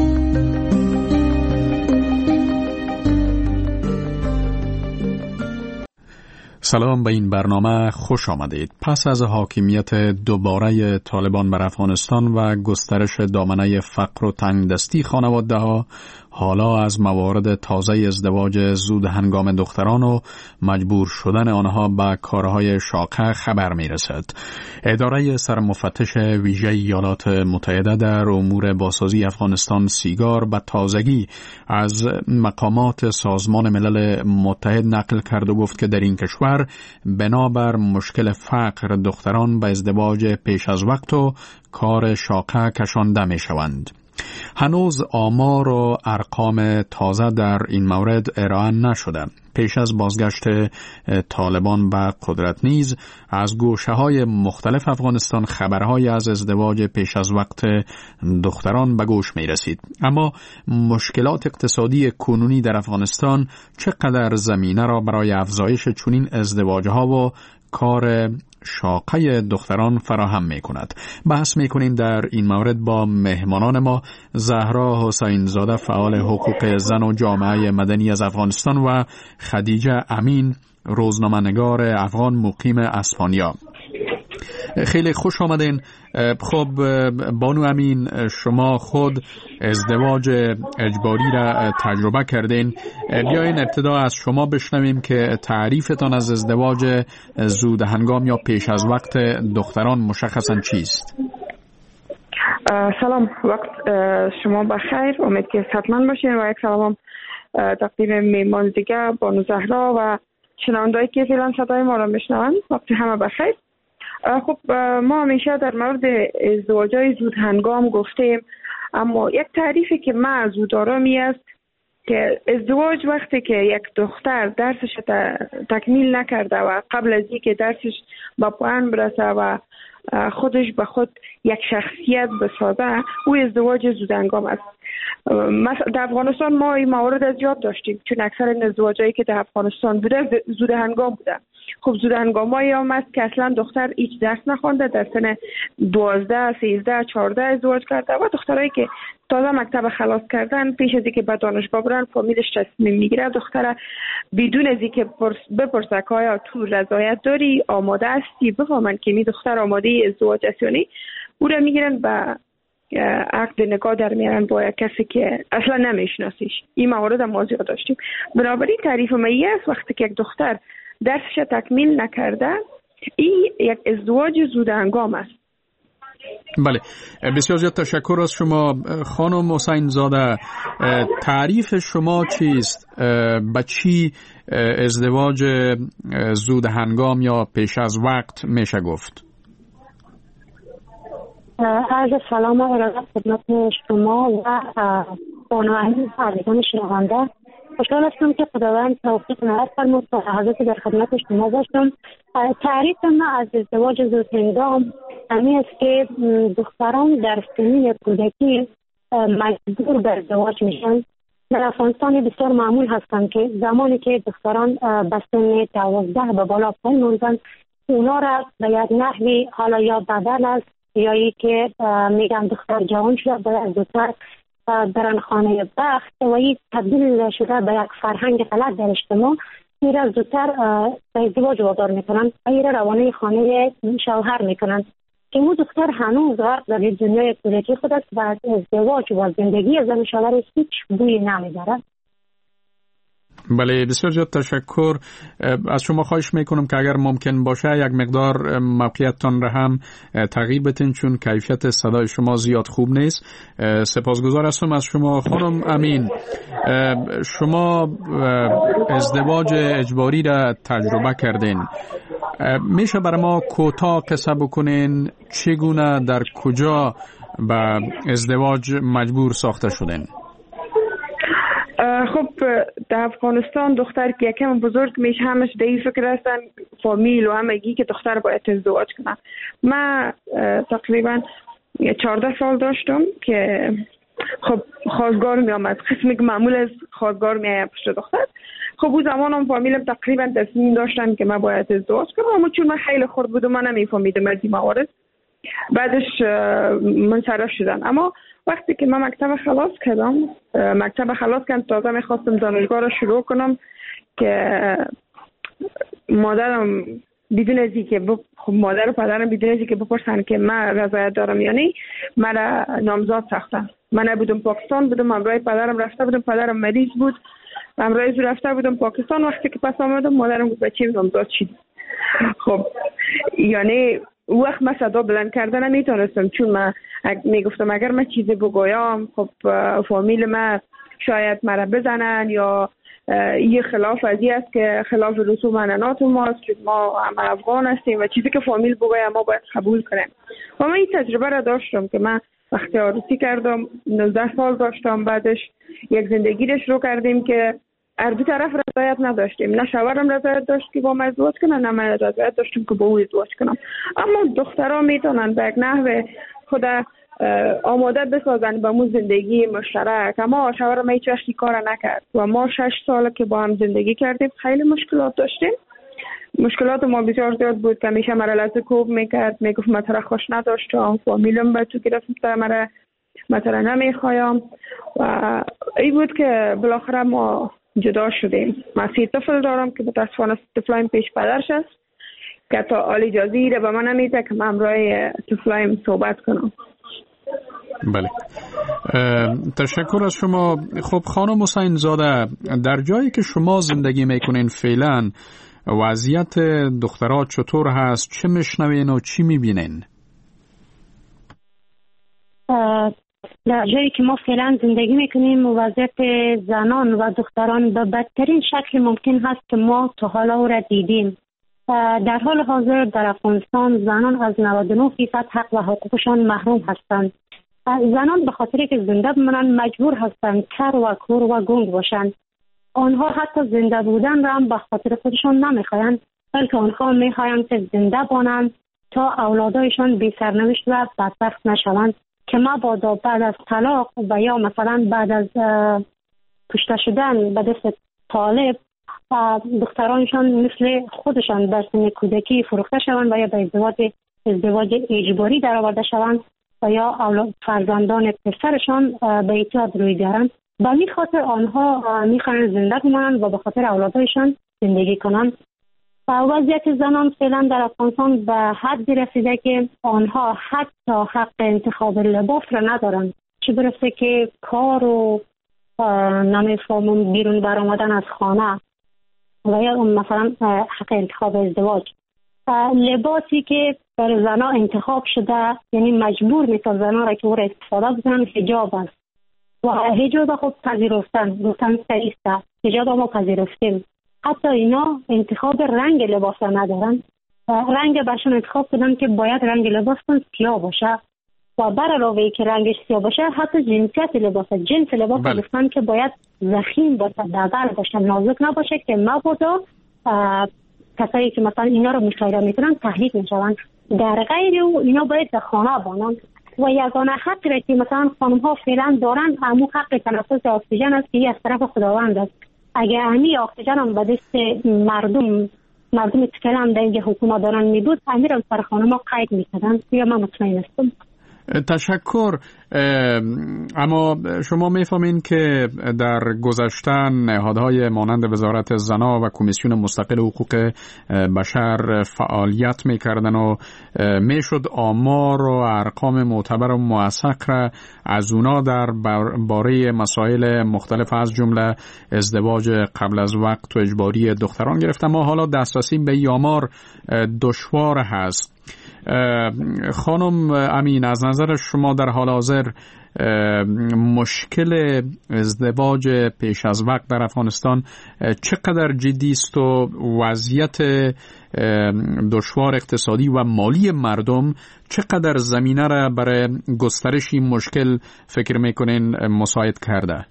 سلام، به این برنامه خوش آمدید. پس از حاکمیت دوباره طالبان بر افغانستان و گسترش دامنه فقر و تنگدستی خانواده‌ها، حالا از موارد تازه ازدواج زود هنگام دختران و مجبور شدن آنها به کارهای شاقه خبر می رسد. اداره سرمفتش ویژه ایالات متحده در امور بازسازی افغانستان سیگار به تازگی از مقامات سازمان ملل متحد نقل کرد و گفت که در این کشور بنابر مشکل فقر دختران به ازدواج پیش از وقت و کار شاقه کشانده می شوند. هنوز آمار و ارقام تازه در این مورد ارائه نشده. پیش از بازگشت طالبان به قدرت نیز از گوشه‌های مختلف افغانستان خبرهای از ازدواج پیش از وقت دختران به گوش می رسید. اما مشکلات اقتصادی کنونی در افغانستان چقدر زمینه را برای افزایش چنین ازدواجها و کار شاقه دختران فراهم می کند. بحث می کنیم در این مورد با مهمانان ما: زهرا حسین زاده، فعال حقوق زن و جامعه مدنی از افغانستان، و خدیجه امین، روزنامه‌نگار افغان مقیم اسپانیا. خیلی خوش آمدین. خب بانو امین، شما خود ازدواج اجباری را تجربه کردین. بیاین ابتدا از شما بشنویم که تعریفتان از ازدواج زود هنگام یا پیش از وقت دختران مشخصاً چیست؟ سلام، وقت شما بخیر. امید که صحتمند باشین و یک سلام تقدیم میمان دیگه بانو زهرا و شنوندهایی که فعلا صدای ما را میشنوند. وقت همه بخیر. خب ما همیشه در مورد ازدواج‌های زود هنگام گفتیم، اما یک تعریفی که من از او دارم است که ازدواج وقتی که یک دختر درسش تکمیل نکرده و قبل از اینکه درسش به پایان برسه و خودش به خود یک شخصیت بسازه، او ازدواج زودهنگام است. در افغانستان ما این موارد از زیاد داشتیم، چون اکثر ازدواجایی که در افغانستان بوده زودهنگام بوده. خب زودهنگامایی هم است که اصلا دختر هیچ درس نخوانده، در سن 12 13 14 ازدواج کرده و دخترایی که تازه مکتب خلاص کردن پیش از اینکه به دانشگاه برن فامیلش تصمیم میگیره دختر بدون از اینکه بپرسه که آیا تو رضایت داری، آماده هستی، بفهمن که می دختر آماده ازدواج است یا نه، او را میگیرن به عقد نکاح در میارن با یک کسی که اصلا نمیشناسیش. این موارد ما زیاد داشتیم. بنابراین تعریف مایی است وقتی که یک دختر درسش تکمیل نکرده، این یک ازدواج زودهنگام است. بله، بسیار زیاد تشکر از شما خانم حسین زاده. تعریف شما چیست؟ به چی ازدواج زودهنگام یا پیش از وقت میشه گفت؟ عرض سلام و ارادت خدمت شما و بانوانی عزیزان شنونده. خوشحال هستم که خداوند توفیق عنایت فرمود تا لحظاتی که در خدمت شما باشم. تعریف من از ازدواج زودهنگام همین است که دختران در سنین کودکی مجبور به ازدواج میشن. در افغانستان بسیار معمول هستند که زمانی که دختران به سن 12 به بالا پایین موندن، اونا را به یک نحوی حالا یا بدل است یا ای که میگن دختر جوان شده باید زودتر برن خانه بخت و این تبدیل شده به یک فرهنگ غلط در اجتماع، این را زودتر به ازدواج وادار میکنن و این را روانه خانه شوهر میکنن که اون دختر هنوز غرق در دنیای کودکی خود است و از ازدواج و زندگی زن شوهر هیچ بویی نمیدارد. بله، بسیار زیاد تشکر. از شما خواهش میکنم که اگر ممکن باشه یک مقدار موقعیتتان را هم تغییر بدین، چون کیفیت صدای شما زیاد خوب نیست. سپاسگزار هستم از شما. خانم امین، شما ازدواج اجباری را تجربه کردین، میشه برای ما کوتاه قصه بکنین چگونه در کجا به ازدواج مجبور ساخته شدین؟ خب در افغانستان دختر که یکم بزرگ میشه همش به این فکر هستن فامیل و همگی که دختر باید ازدواج کنه. من تقریبا 14 سال داشتم که خب خواستگار می آمد، قسمی که معمول از خواستگار می آید پشت دختر. خب اون زمان هم فامیلم تقریبا تصمیم داشتن که من باید ازدواج کنم، اما چون من خیلی خرد بودم من نمیفهمیدم از این موارد. بعدش منصرف شدن. اما وقتی که من مکتب خلاص کردم تازه میخواستم دانشگاه را شروع کنم که مادرم بدون از اینکه مادر و پدرم بدون از اینکه بپرسن که من رضایت دارم یا نه مرا نامزاد ساختن. من نبودم پاکستان بودم، همراه پدرم رفته بودم، پدرم مریض بود، همراه او رفته بودم پاکستان. وقتی که پس آمدم مادرم گفت بچه‌م نامزاد شد. خب یعنی وقت من صدا بلند کردن نمیتونستم، چون من میگفتم اگر من چیزی بگویم خب فامیل من شاید مرا بزنن یا یه خلاف ازی است که خلاف رسوم عنعنات ماست، چون ما هم افغان هستیم و چیزی که فامیل بگویم ما باید قبول کنیم. و من این تجربه را داشتم که من وقتی عروسی کردم 19 سال داشتم، بعدش یک زندگی را شروع کردیم که هر دو طرف رضایت نداشتیم، نه شوهرم رضایت داشت که با من ازدواج کنه، نه من رضایت داشتم که با او ازدواج کنم. اما دخترها میتونن به یک نحو خود آماده بسازن به مون زندگی مشترک. اما شوهرم هیچ وقت کار نکرد و ما 6 سال که با هم زندگی کردیم خیلی مشکلات داشتیم. مشکلات ما بسیار زیاد بود که همیشه مرا لطف‌کوب میکرد، میگفت من تو را خوش نداشتم، فامیلم به تو گرفت مرا مثلا نمیخوایم و این بود که بالاخره ما جدا شدیم. من 3 طفل دارم که متاسفانه طفلایم پیش پدرش است که تا حال اجازه را به من نمیده که من همراه طفلایم صحبت کنم. بله، تشکر از شما. خب خانم حسین زاده، در جایی که شما زندگی میکنین فعلا وضعیت دخترها چطور هست؟ چه میشنوین و چی میبینین؟ در جایی که ما فعلا زندگی میکنیم وضعیت زنان و دختران به بدترین شکل ممکن هست که ما تا حالا او را دیدیم. در حال حاضر در افغانستان زنان از 99% حق و حقوقشان محروم هستند. زنان به خاطر که زنده بمانند مجبور هستند کر و کور و گنگ باشند. آنها حتی زنده بودن را هم به خاطر خودشان نمیخواهند، بلکه آنها میخواهند که زنده بمانند تا اولادایشان بی سرنوشت و بدبخت نشوند، که مبادا بعد از طلاق و یا مثلا بعد از کشته شدن به دست طالب دخترانشان مثل خودشان در سن کودکی فروخته شوند و یا به ازدواج اجباری در آورده شوند و یا فرزندان پسرشان به اعتیاد روی دارند. به این خاطر آنها میخواهند زنده بمانند و به خاطر اولادایشان زندگی کنند. وضعیت زنان فعلا در افغانستان به حدی رسیده که آنها حتی حق انتخاب لباس را ندارند، چه برسه که کار و نمیفهمم بیرون برآمدن از خانه و یا مثلا حق انتخاب ازدواج. لباسی که برای زنها انتخاب شده، یعنی مجبور میکنه زنها را که او را استفاده بزنن، حجاب است و حجاب خود پذیرفتن گفتن سریسته حجاب ما پذیرفتیم. حتی اینا انتخاب رنگ لباس را ندارن، رنگ برشان انتخاب کردن که باید رنگ لباس سیاه باشه و بر علاوه که رنگش سیاه باشه حتی جنسیت لباس جنس لباس گفتن که باید ضخیم باشه، دبر باشه، نازک نباشه که مبادا کسایی که مثلا اینا رو مشاهده میکنن تهدید میشوند. در غیر او اینا باید در خانه بانند و یگانه حق را که مثلا خانم ها فعلا دارن همون حق تنفس اکسیژن است که از طرف خداوند است. اگر همی اکسیژن هم به دست مردم فعلا در اینجا حکومت دارن میبود، امیر هم سر خانم ها قید میکردن یا من مطمئن هستم. تشکر. اما شما میفهمین که در گذشته نهادهای مانند وزارت زنا و کمیسیون مستقل حقوق بشر فعالیت میکردن و میشد آمار و ارقام معتبر و موثق را از اونا در باره مسائل مختلف از جمله ازدواج قبل از وقت و اجباری دختران گرفت. ما حالا دسترسی به آمار دشوار هست. خانم امین، از نظر شما در حال حاضر مشکل ازدواج پیش از وقت در افغانستان چقدر جدی است و وضعیت دشوار اقتصادی و مالی مردم چقدر زمینه را برای گسترش این مشکل فکر میکنین مساعد کرده؟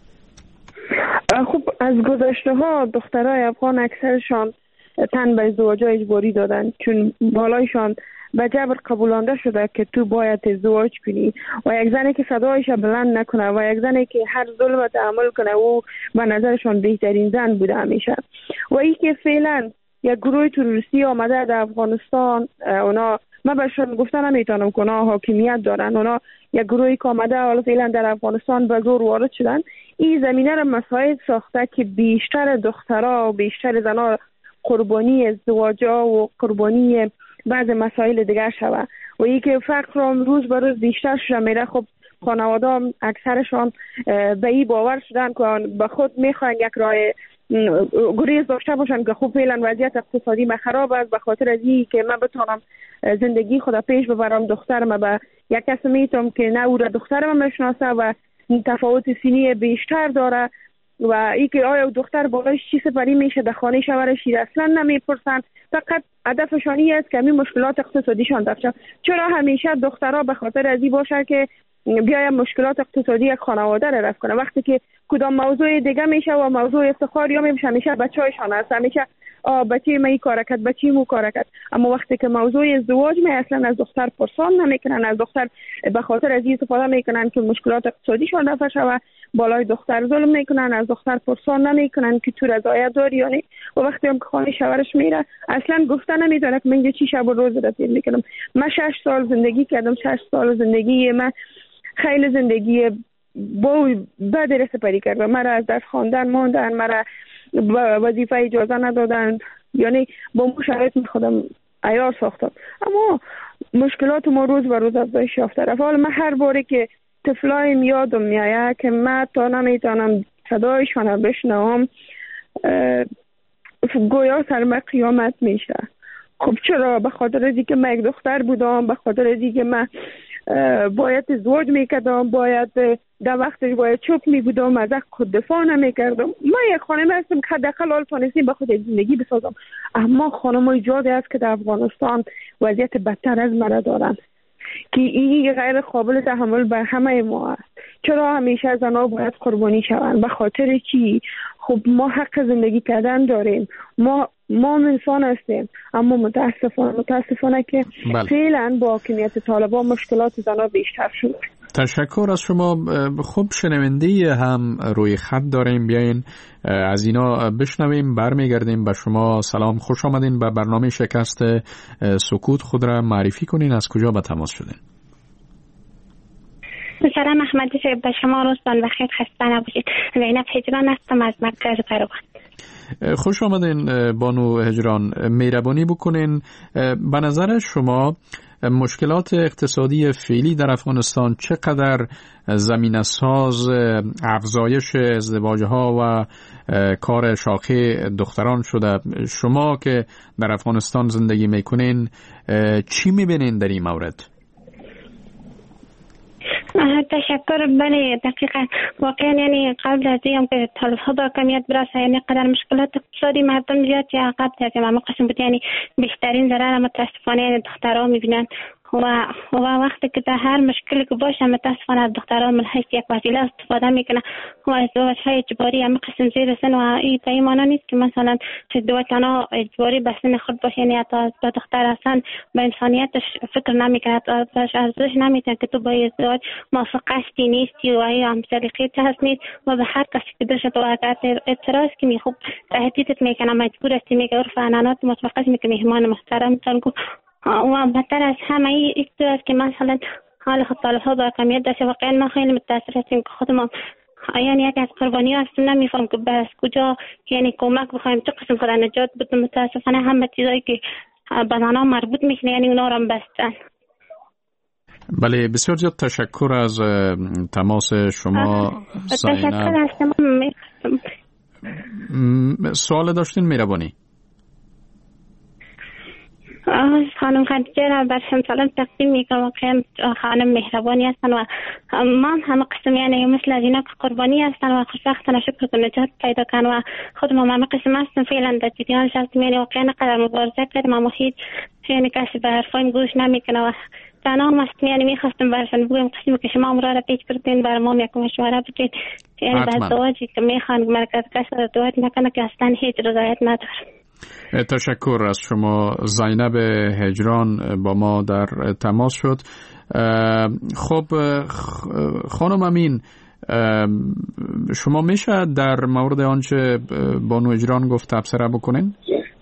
خب از گذشته ها دخترای افغان اکثرشان تن به ازدواج اجباری دادن، چون بالایشان به جبر قبولانده شده که تو باید ازدواج کنی و یک زنی که صدایش بلند نکنه و یک زنی که هر ظلم تحمل کنه او به نظرشان بهترین زن بوده همیشه. و این که فعلا یک گروه تروریستی آمده در افغانستان، اونا من بهشون گفتن نمیتونم که اونا حاکمیت دارن، اونا یک گروهی که آمده حالا فعلا در افغانستان به زور وارد شدن، این زمینه را مساعد ساخته که بیشتر دخترها و بیشتر زنها قربانی ازدواجا و قربانی بعض مسائل دیگر شود و ای که فقر هم روز به روز بیشتر شده میره. خب خانواده هم اکثرشان به این باور شدن که به خود میخواین یک راه گریز داشته باشن که خوب فعلا وضعیت اقتصادی ما خراب است، به خاطر از این که من بتونم زندگی خدا پیش ببرم دخترم به یک کسی میتونم که نه او را دخترم میشناسه و تفاوت سنی بیشتر داره و ای که آیا دختر بالایش چی سپری میشه در خانه شوهرش اصلا نمیپرسن، فقط هدفشان این است که همین مشکلات اقتصادیشان داشته. چرا همیشه دخترها به خاطر از این باشه که بیایم مشکلات اقتصادی یک خانواده را رفع کنه، وقتی که کدام موضوع دیگه میشه و موضوع افتخار یا میشه همیشه بچه‌هایشان هست، همیشه بچه من این کار کرد، بچه مو کار کرد. اما وقتی که موضوع ازدواج می اصلا از دختر پرسان نمیکنن، از دختر به خاطر از این استفاده میکنن که مشکلات اقتصادیشان رفع شود، بالای دختر ظلم میکنن، از دختر پرسان نمیکنن که تو رضایت داری یا نه. و وقتی هم که خانه شوهرش میره اصلا گفتن نمیدونه که من چی شب و روز رسید میکنم. من 6 سال زندگی کردم، 6 سال زندگی من خیلی زندگی با بد سپری کردم. مرا از دست خواندن ماندن، مرا وظیفه اجازه ندادن، یعنی با مشاهده خودم عیار ساختم. اما مشکلات ما روز به روز افزایش یافته رفت. حالا من هر باری که طفلایم یادم میآید که من تا نمیتونم صدایشان بشنوم گویا سرم قیامت میشه. خب چرا؟ به خاطر از اینکه من یک دختر بودم، به خاطر از اینکه من باید ازدواج میکردم، باید در وقتش باید چوب میبودم، از خود دفاع نمیکردم. من یک خانم هستم که حداقل حال تونستیم به خود زندگی بسازم. اما خانم‌های زیادی است که در افغانستان وضعیت بدتر از مرا دارن. که این غیر قابل تحمل بر همه ما است. چرا همیشه زنها باید قربانی شوند؟ به خاطر که خب ما حق زندگی کردن داریم، ما انسان هستیم، اما متاسفانه که فعلا با حاکمیت طالبان مشکلات زنها بیشتر شده. تشکر از شما. خب شنونده هم روی خط داریم، بیاین از اینا بشنویم، برمیگردیم به شما. سلام، خوش آمدین به برنامه شکست سکوت. خود را معرفی کنین، از کجا به تماس شدین؟ سلام احمدی صاحب، به شما روزتان بخیر، خسته نباشید. زینب هجران هستم از مرکز قروان. خوش آمدین بانو هجران. مهربانی بکنین، به نظر شما مشکلات اقتصادی فعلی در افغانستان چقدر زمینه ساز افزایش ازدواجها و کار شاخه دختران شده؟ شما که در افغانستان زندگی میکنین چی میبینین در این مورد؟ تشکر. بله دقیقا، واقعا یعنی قبل از این که طالب‌ها با کمیت برسه، یعنی قدر مشکلات اقتصادی مردم زیاد یا عقب در اما قسم بود، یعنی بیشترین ضرر متاسفانه یعنی دخترها میبینن و وقتی که در هر مشکلی که باشه متاسفانه از دخترها من حیث یک وسیله استفاده میکنه و ازدواج‌های اجباری هم قسم زیر سن و این به این معنی نیست که مثلا ازدواج تنها اجباری به سن خود باشه، یعنی حتی با دختر اصلا به انسانیتش فکر نمیکنه، ازش ارزش نمیده که تو با ازدواج موافق هستی نیستی و این هم سلیقه هست نیست و به هر کسی که داشت تو اگر اعتراض کنی خب تهدیدت میکنه، مجبور هستی میگه عرف عنعنات مطلقه میگه مهمان محترم تنگو و بدتر از همه این است که مثلا حال خود طالب‌ها با کمیت داشته. واقعا ما خیلی متاسف هستیم که خودمون یعنی یک از قربانی هستیم، نمیفهم که بر از کجا یعنی کمک بخوایم، چه قسم خود نجات بود. متاسفانه همه چیزایی که به زنان مربوط میکنه یعنی اونا رو بستن. بله، بسیار زیاد تشکر از تماس شما. تشکر از شما. سوال داشتین مهربانی؟ خانم خدیجه را برشان سلام تقدیم میکنم. واقعا خانم مهربانی هستن و ما همه قسم یعنی مثل از اینا که قربانی هستن و خوشبختانه شکر که نجات پیدا کن و خود ما همه قسم هستن فعلا در جریان هستیم. یعنی واقعا نقدر مبارزه کردیم اما هیچ یعنی کسی به حرفایم گوش نمیکنه و تنها هستیم. یعنی میخواستم برشان بگویم قسمی که شما امرا را پیش کردین بر ما یک مشوره بدید، یعنی بعد دواجی که میخوان مرکز کسی را دواج نکنه که اصلا هیچ رضایت نداره. تشکر از شما. زینب هجران با ما در تماس شد. خب خانم امین، شما میشه در مورد آنچه بانو هجران گفت تبصره بکنین؟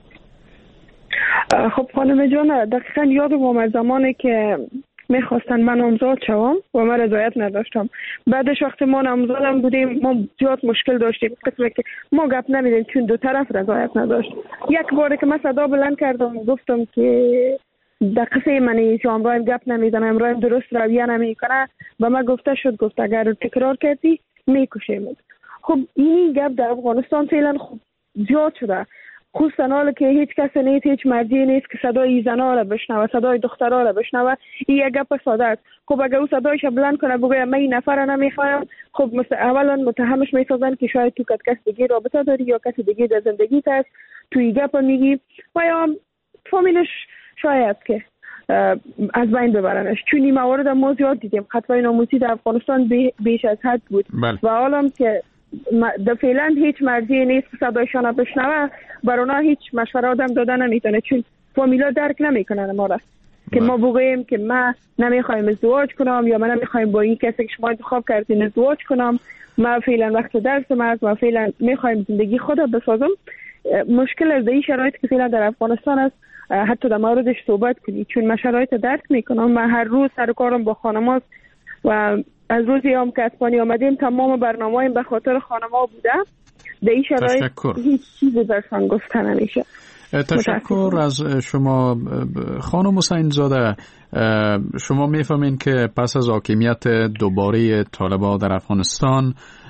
خب خانم جان، دقیقا یادم اومد زمانی که میخواستن من نامزاد شوم و من رضایت نداشتم. بعدش وقتی ما نامزادم بودیم ما زیاد مشکل داشتیم، قسمه که ما گپ نمیدیم چون دو طرف رضایت نداشت. یک باری که من صدا بلند کردم گفتم که دقیقه منی که امرایم گپ نمیزنه، امرایم درست رویه نمیکنه، و من گفته شد اگر تکرار کردی میکشیم. خب این گپ در افغانستان فعلا خب زیاد شده، خصوصا حالا که هیچ کسی نیست، هیچ مردی نیست که صدای زنها را بشنوه، صدای دخترها را بشنوه. این یک گپ ساده است. خب اگر او صدایش بلند کنه بگه من این نفر را نمیخوایم، خب اولا متهمش میسازن که شاید تو کس دیگه رابطه داری یا کسی دیگه در زندگیت هست، تو این گپ میگی و یا فامیلش شاید که از بین ببرنش. چون این موارد ما زیاد دیدیم. خطای ناموسی در افغانستان بیش از حد بود و حالا که در فعلا هیچ مرزی نیست که صدایشان را بشنوه، بر اونا هیچ مشوره آدم دادن نمیتونه، چون فامیلا درک نمیکنن ما را که ما بگوییم که من نمیخوایم ازدواج کنم یا من نمیخوایم با این کسی که شما انتخاب کردین ازدواج کنم، من فعلا وقت درسم است، من فعلا میخوایم زندگی خود بسازم. مشکل از این شرایط که فعلا در افغانستان است حتی در موردش صحبت کنی، چون من شرایط درک میکنم. من هر روز سر کارم با خانم‌هاست و از روزی هم که اسپانی آمدیم تمام برنامه‌ایم به خاطر خانم‌ها بوده. در این شرایط هیچ چیزی برشان گفته نمیشه. تشکر از شما. خانم حسین زاده، شما میفهمین که پس از حاکمیت دوباره طالبان در افغانستان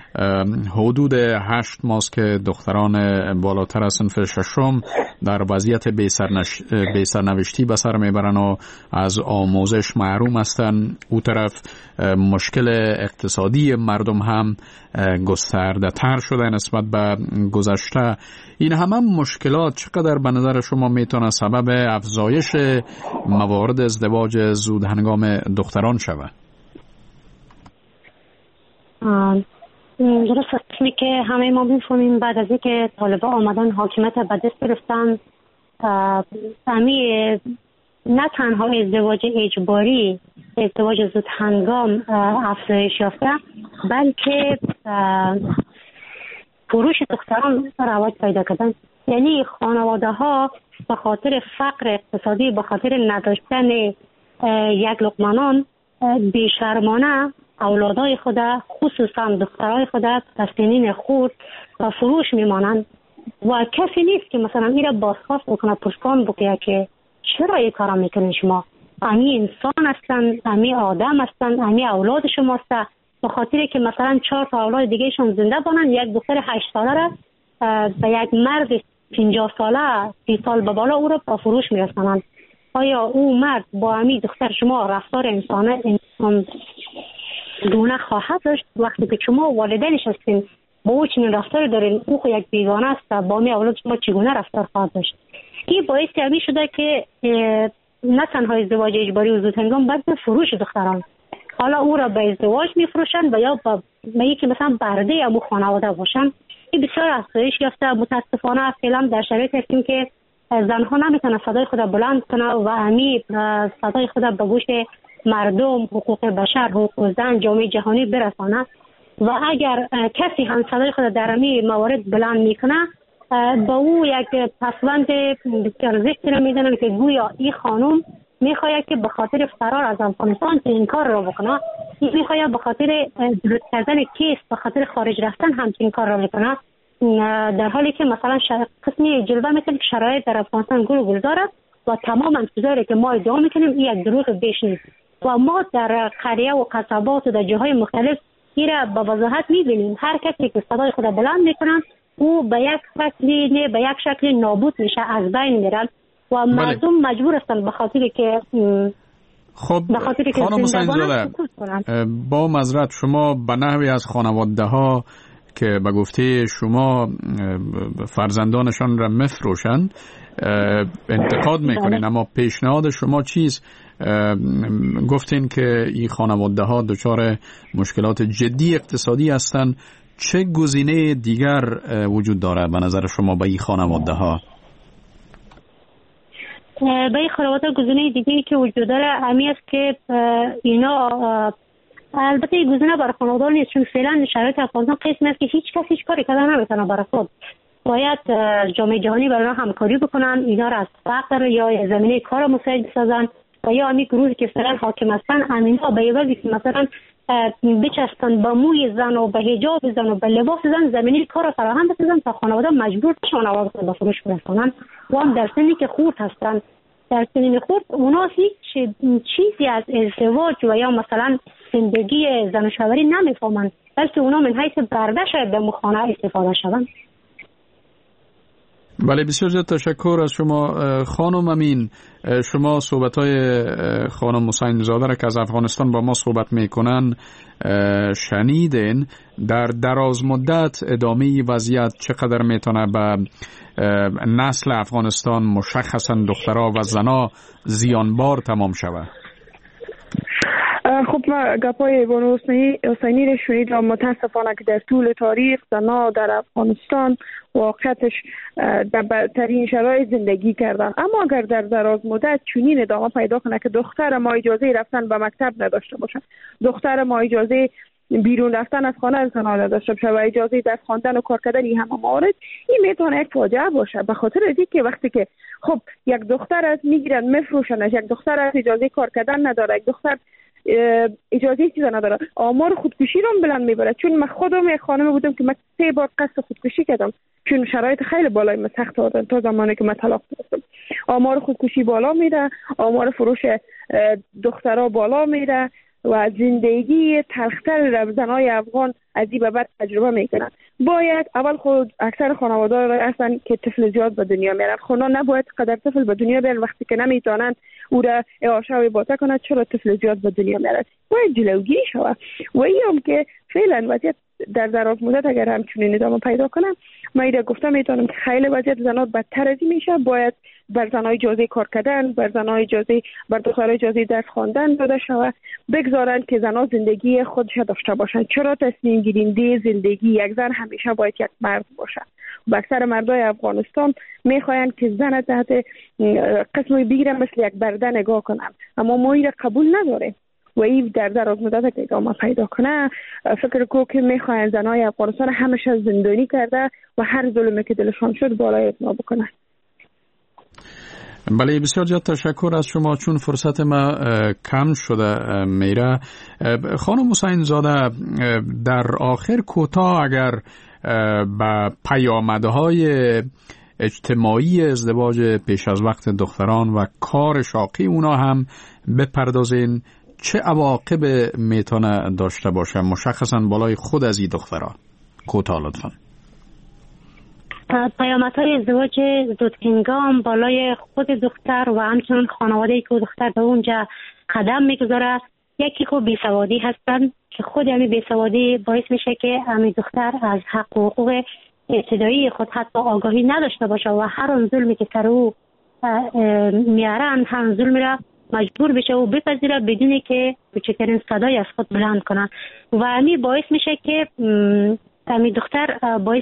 حدود 8 ماست که دختران بالاتر از صنف ششم در وضعیت بی‌سرنوشتی به سر میبرن و از آموزش محروم هستن. او طرف مشکل اقتصادی مردم هم گسترده تر شده نسبت به گذشته. این همه مشکلات چقدر به نظر شما میتونه سبب افزایش موارد ازدواج زود هنگام دختران شود؟ درست است که همه ما می‌فهمیم بعد از اینکه طالبان آمدن حاکمیت به دست گرفتن، نه تنها ازدواج اجباری، ازدواج زود هنگام افزایش یافته، بلکه فروش دختران رواج پیدا کردن. یعنی خانواده ها به خاطر فقر اقتصادی، به خاطر نداشتن یک لقمه نان، بیشرمانه اولادای خود، خصوصا دخترای خود در سنین خورد و فروش میمانند و کسی نیست که مثلا این را بازخواست بکنه، پرسان بکنه که چرا این کارا میکنین شما؟ امی انسان هستن، امی آدم هستن، امی اولاد شما هست. به خاطر که مثلا 4 تا اولاد دیگه شون زنده بانن، یک دختر 8 ساله را به یک مرد 50 ساله 30 سال به بالا او را با فروش میرسانند. آیا او مرد با امی دختر شما رفتار انسان گونه خواهد داشت؟ وقتی که شما والدینش هستین با او چنین رفتار دارین، او یک بیگانه است، با می اولاد شما چگونه رفتار خواهد داشت؟ این باعث همین شده که نه تنها ازدواج اجباری و زود هنگام، بلکه فروش دختران، حالا او را به ازدواج میفروشن و یا به یکی مثلا برده امو خانواده باشن. این بسیار افزایش یافته. متاسفانه فعلا در شرایطی هستیم که زنها نمیتونه صدای خود بلند کنه و امی صدای خود به گوش مردم، حقوق بشر، حقوق زن، جامعه جهانی برسانه و اگر کسی هم صدای خود در امی موارد بلند میکنه، با او یک پسوند بسیار زشتی را میدونن که گویا این خانم میخواید که به خاطر فرار از افغانستان این کار را بکنه، میخواید به خاطر درست کردن کیس به خاطر خارج رفتن همچین کار را میکنه، در حالی که مثلا قسمی جلوه میکنه که شرایط در افغانستان گل دارد و تمام انتظاری که ما ادعا میکنیم این یک دروغ بیش نیست و ما در قریه و قصبات و در جاهای مختلف این را به وضاحت میبینیم. هر کسی که صدای خود بلند میکنن او به یک شکل نابود میشه، از بین میرن و مردم مجبور هستن به خاطر که خانم حسین زاده، با معذرت شما به نحوی از خانواده ها که به گفته شما فرزندانشان را مفروشن انتقاد میکنین، اما پیشنهاد شما چیست؟ گفتین که این خانواده ها دچار مشکلات جدی اقتصادی هستن، چه گزینه دیگر وجود داره به نظر شما به این خانواده ها؟ به این خانواده گزینه دیگری که وجود داره همی است که اینا، البته این گزینه برای خانواده نیست، چون فعلا شرایط افغانستان قسمی است که هیچ کس هیچ کاری کردن نمیتونه برای خود. باید جامعه جهانی برای همکاری بکنن، اینا را از فقر یا زمینه کار مساعد بسازن و یا همین گروهی که فعلا حاکم هستن همینا به یوازی که مثلا بچستن به موی زن و به حجاب زن و به لباس زن زمینه کار را فراهم بسازن تا خانواده مجبور بشن آواز به فروش برسونن و هم در سنی که خورد هستن. در سنین خورد اونا هیچ چیزی از ازدواج و یا مثلا زندگی زن و شوهری نمیفهمن، بلکه اونا من حیث برده شاید به مخانه استفاده شون. بله، بسیار زیاد تشکر از شما خانم امین. شما صحبت‌های خانم حسین زاده را که از افغانستان با ما صحبت میکنن شنیدین. در دراز مدت ادامه وضعیت چقدر میتونه به نسل افغانستان مشخصا دخترها و زنها زیانبار تمام شود؟ خب ما گپای بانو حسینی رو شنیدم. متاسفانه که در طول تاریخ زنها در افغانستان واقعیتش در بدترین شرایط زندگی کردن، اما اگر در دراز مدت چنین ادامه پیدا کنه که دختر ما اجازه رفتن به مکتب نداشته باشه، دختر ما اجازه بیرون رفتن از خانه نداشته باشه و اجازه درس خواندن و کار کردن همه موارد، این میتونه یک فاجعه باشه. به خاطر اینکه وقتی که خب یک دختر از میگیرن میفروشنش، یک دختر از اجازه کار کردن نداره، یک دختر اجازه چیزا نداره، آمار خودکشی رو بلند میبره. چون من خودم یک خانم بودم که من 3 بار قصد خودکشی کردم، چون شرایط خیلی بالای من سخت دادن تا زمانی که من طلاق گرفتم. آمار خودکشی بالا میره، آمار فروش دخترها بالا میره و زندگی تلختر را زنای افغان از این به بعد تجربه میکنن. باید اول خود اکثر خانواده هستن که طفل زیاد به دنیا میارن، خدا نباید قدر طفل به دنیا بیارن وقتی که نمیتونن او را اعاشه و باطه کنند چرا طفل زیاد به دنیا میارن. باید جلوگیری شود و این هم که فعلا وضعیت در دراز مدت اگر همچنین ادامه پیدا کنم ما ایره گفتم میتونم که خیلی وضعیت زنها بدتر از این میشه. باید بر زنهای اجازه کار کردن، بر زنهای اجازه، بر دخترها اجازه درس خواندن داده شود، بگذارن که زنها زندگی خودش داشته باشن. چرا تصمیم گیرنده زندگی یک زن همیشه باید یک مرد باشه؟ و اکثر مردای افغانستان میخواین که زن تحت قسمی بگیرن مثل یک برده نگاه کنن، اما ما این قبول نداریم و این در دراز مدت که ادامه پیدا کنه فکر کو که میخواین زنهای افغانستان همیشه زندانی کرده و هر ظلمی که دلشان شد بالای اتنا بکنه. بله بسیار زیاد تشکر از شما. چون فرصت ما کم شده میره، خانم حسین زاده در آخر کوتاه اگر به پیامدهای اجتماعی ازدواج پیش از وقت دختران و کار شاقی اونا هم بپردازین، چه عواقب میتونه داشته باشه مشخصا بالای خود از این دخترها؟ کوتاه لطفا. پیامدهای ازدواج زودهنگام بالای خود دختر و همچنان خانواده‌ای که دختر به اونجا قدم میگذاره، یکی که بیسوادی هستن که خود همین بیسوادی باعث میشه که همین دختر از حق و حقوق ابتدایی خود حتی آگاهی نداشته باشه و هر اون ظلمی که سر او میارن هم ظلم را مجبور بشه و بپذیره بدون که کوچکترین صدای از خود بلند کنن و همین باعث میشه که همین دختر باعث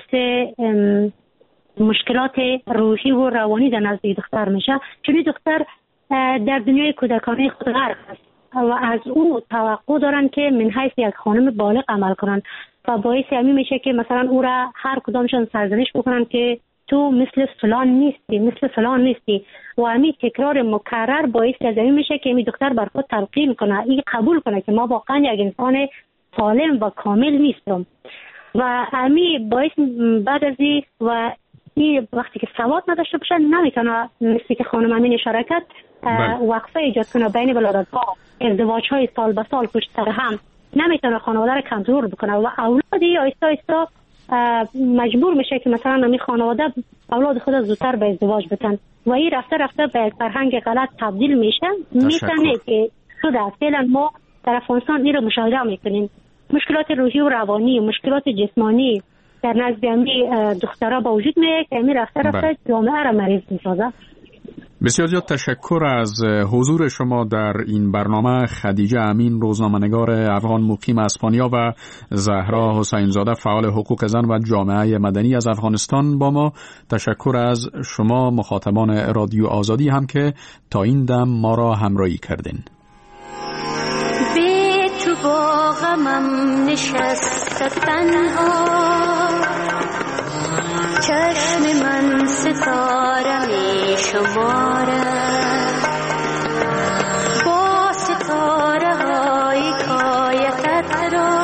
مشکلات روحی و روانی در نزد دختر میشه، چون دختر در دنیای کودکانه خود غرق است و از او توقع دارن که من حیث یک خانم بالغ عمل کنن و باعث همین میشه که مثلا او را هر کدامشان سرزنش بکنن که تو مثل فلان نیستی و همین تکرار مکرر باعث از همین میشه که این دختر بر خود تلقین کنه، این قبول کنه که ما واقعا یک انسان سالم و کامل نیستم و همین باعث بعد از این و این وقتی که سواد نداشته باشه نمیتونه مثل که خانم امین اشاره کرد وقفه ایجاد کنه بین ولادت‌ها، ازدواج‌های سال به سال پشت سر هم، نمیتونه خانواده رو کنترل بکنه و اولادی آیسته آیسته مجبور میشه که مثلا همین خانواده اولاد خود زودتر به ازدواج بتن و این رفته رفته به فرهنگ غلط تبدیل میشه. میتونه که شده فعلا ما در افغانستان این رو مشاهده میکنیم، مشکلات روحی و روانی، مشکلات جسمانی در نزد دخترها با وجود میاد که همین رفته رفته جامعه را مریض میسازه. بسیار زیاد تشکر از حضور شما در این برنامه. خدیجه امین، روزنامه‌نگار افغان مقیم اسپانیا و زهرا حسین زاده، فعال حقوق زن و جامعه مدنی از افغانستان با ما. تشکر از شما مخاطبان رادیو آزادی هم که تا این دم ما را همراهی کردین. به تو با غمم نشسته تنها، چشم من ستاره می شمارد، با ستاره های کایتت را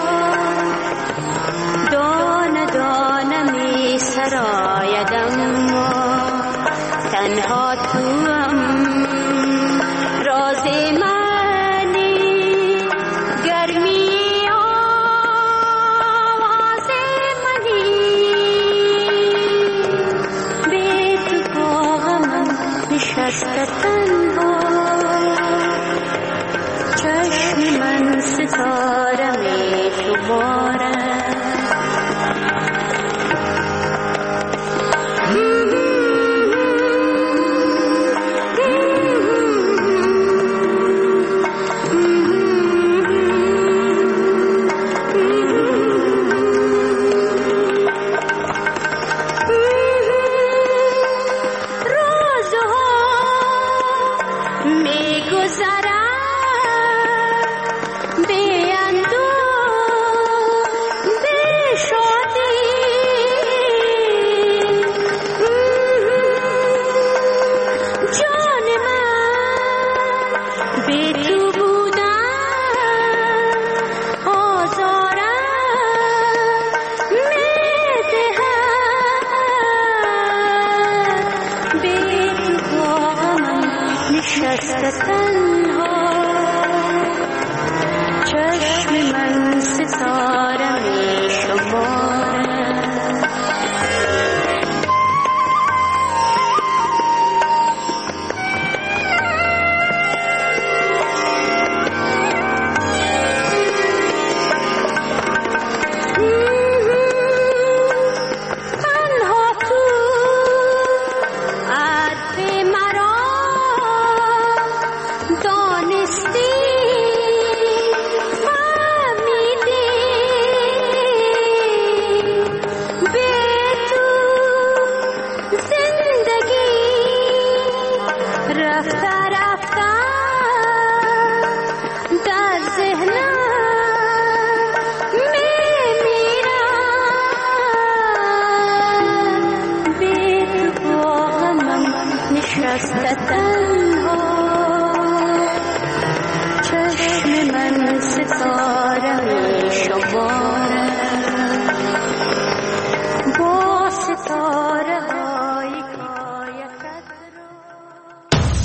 دانه دانه می سراید، اما تنها تو هم راز منی، گرمی آواز منی، به تو با غمم نشسته تنها، چشم من ستاره می شمارد. چشم من ستاره می شمارد. چشم من ستاره می شمارد.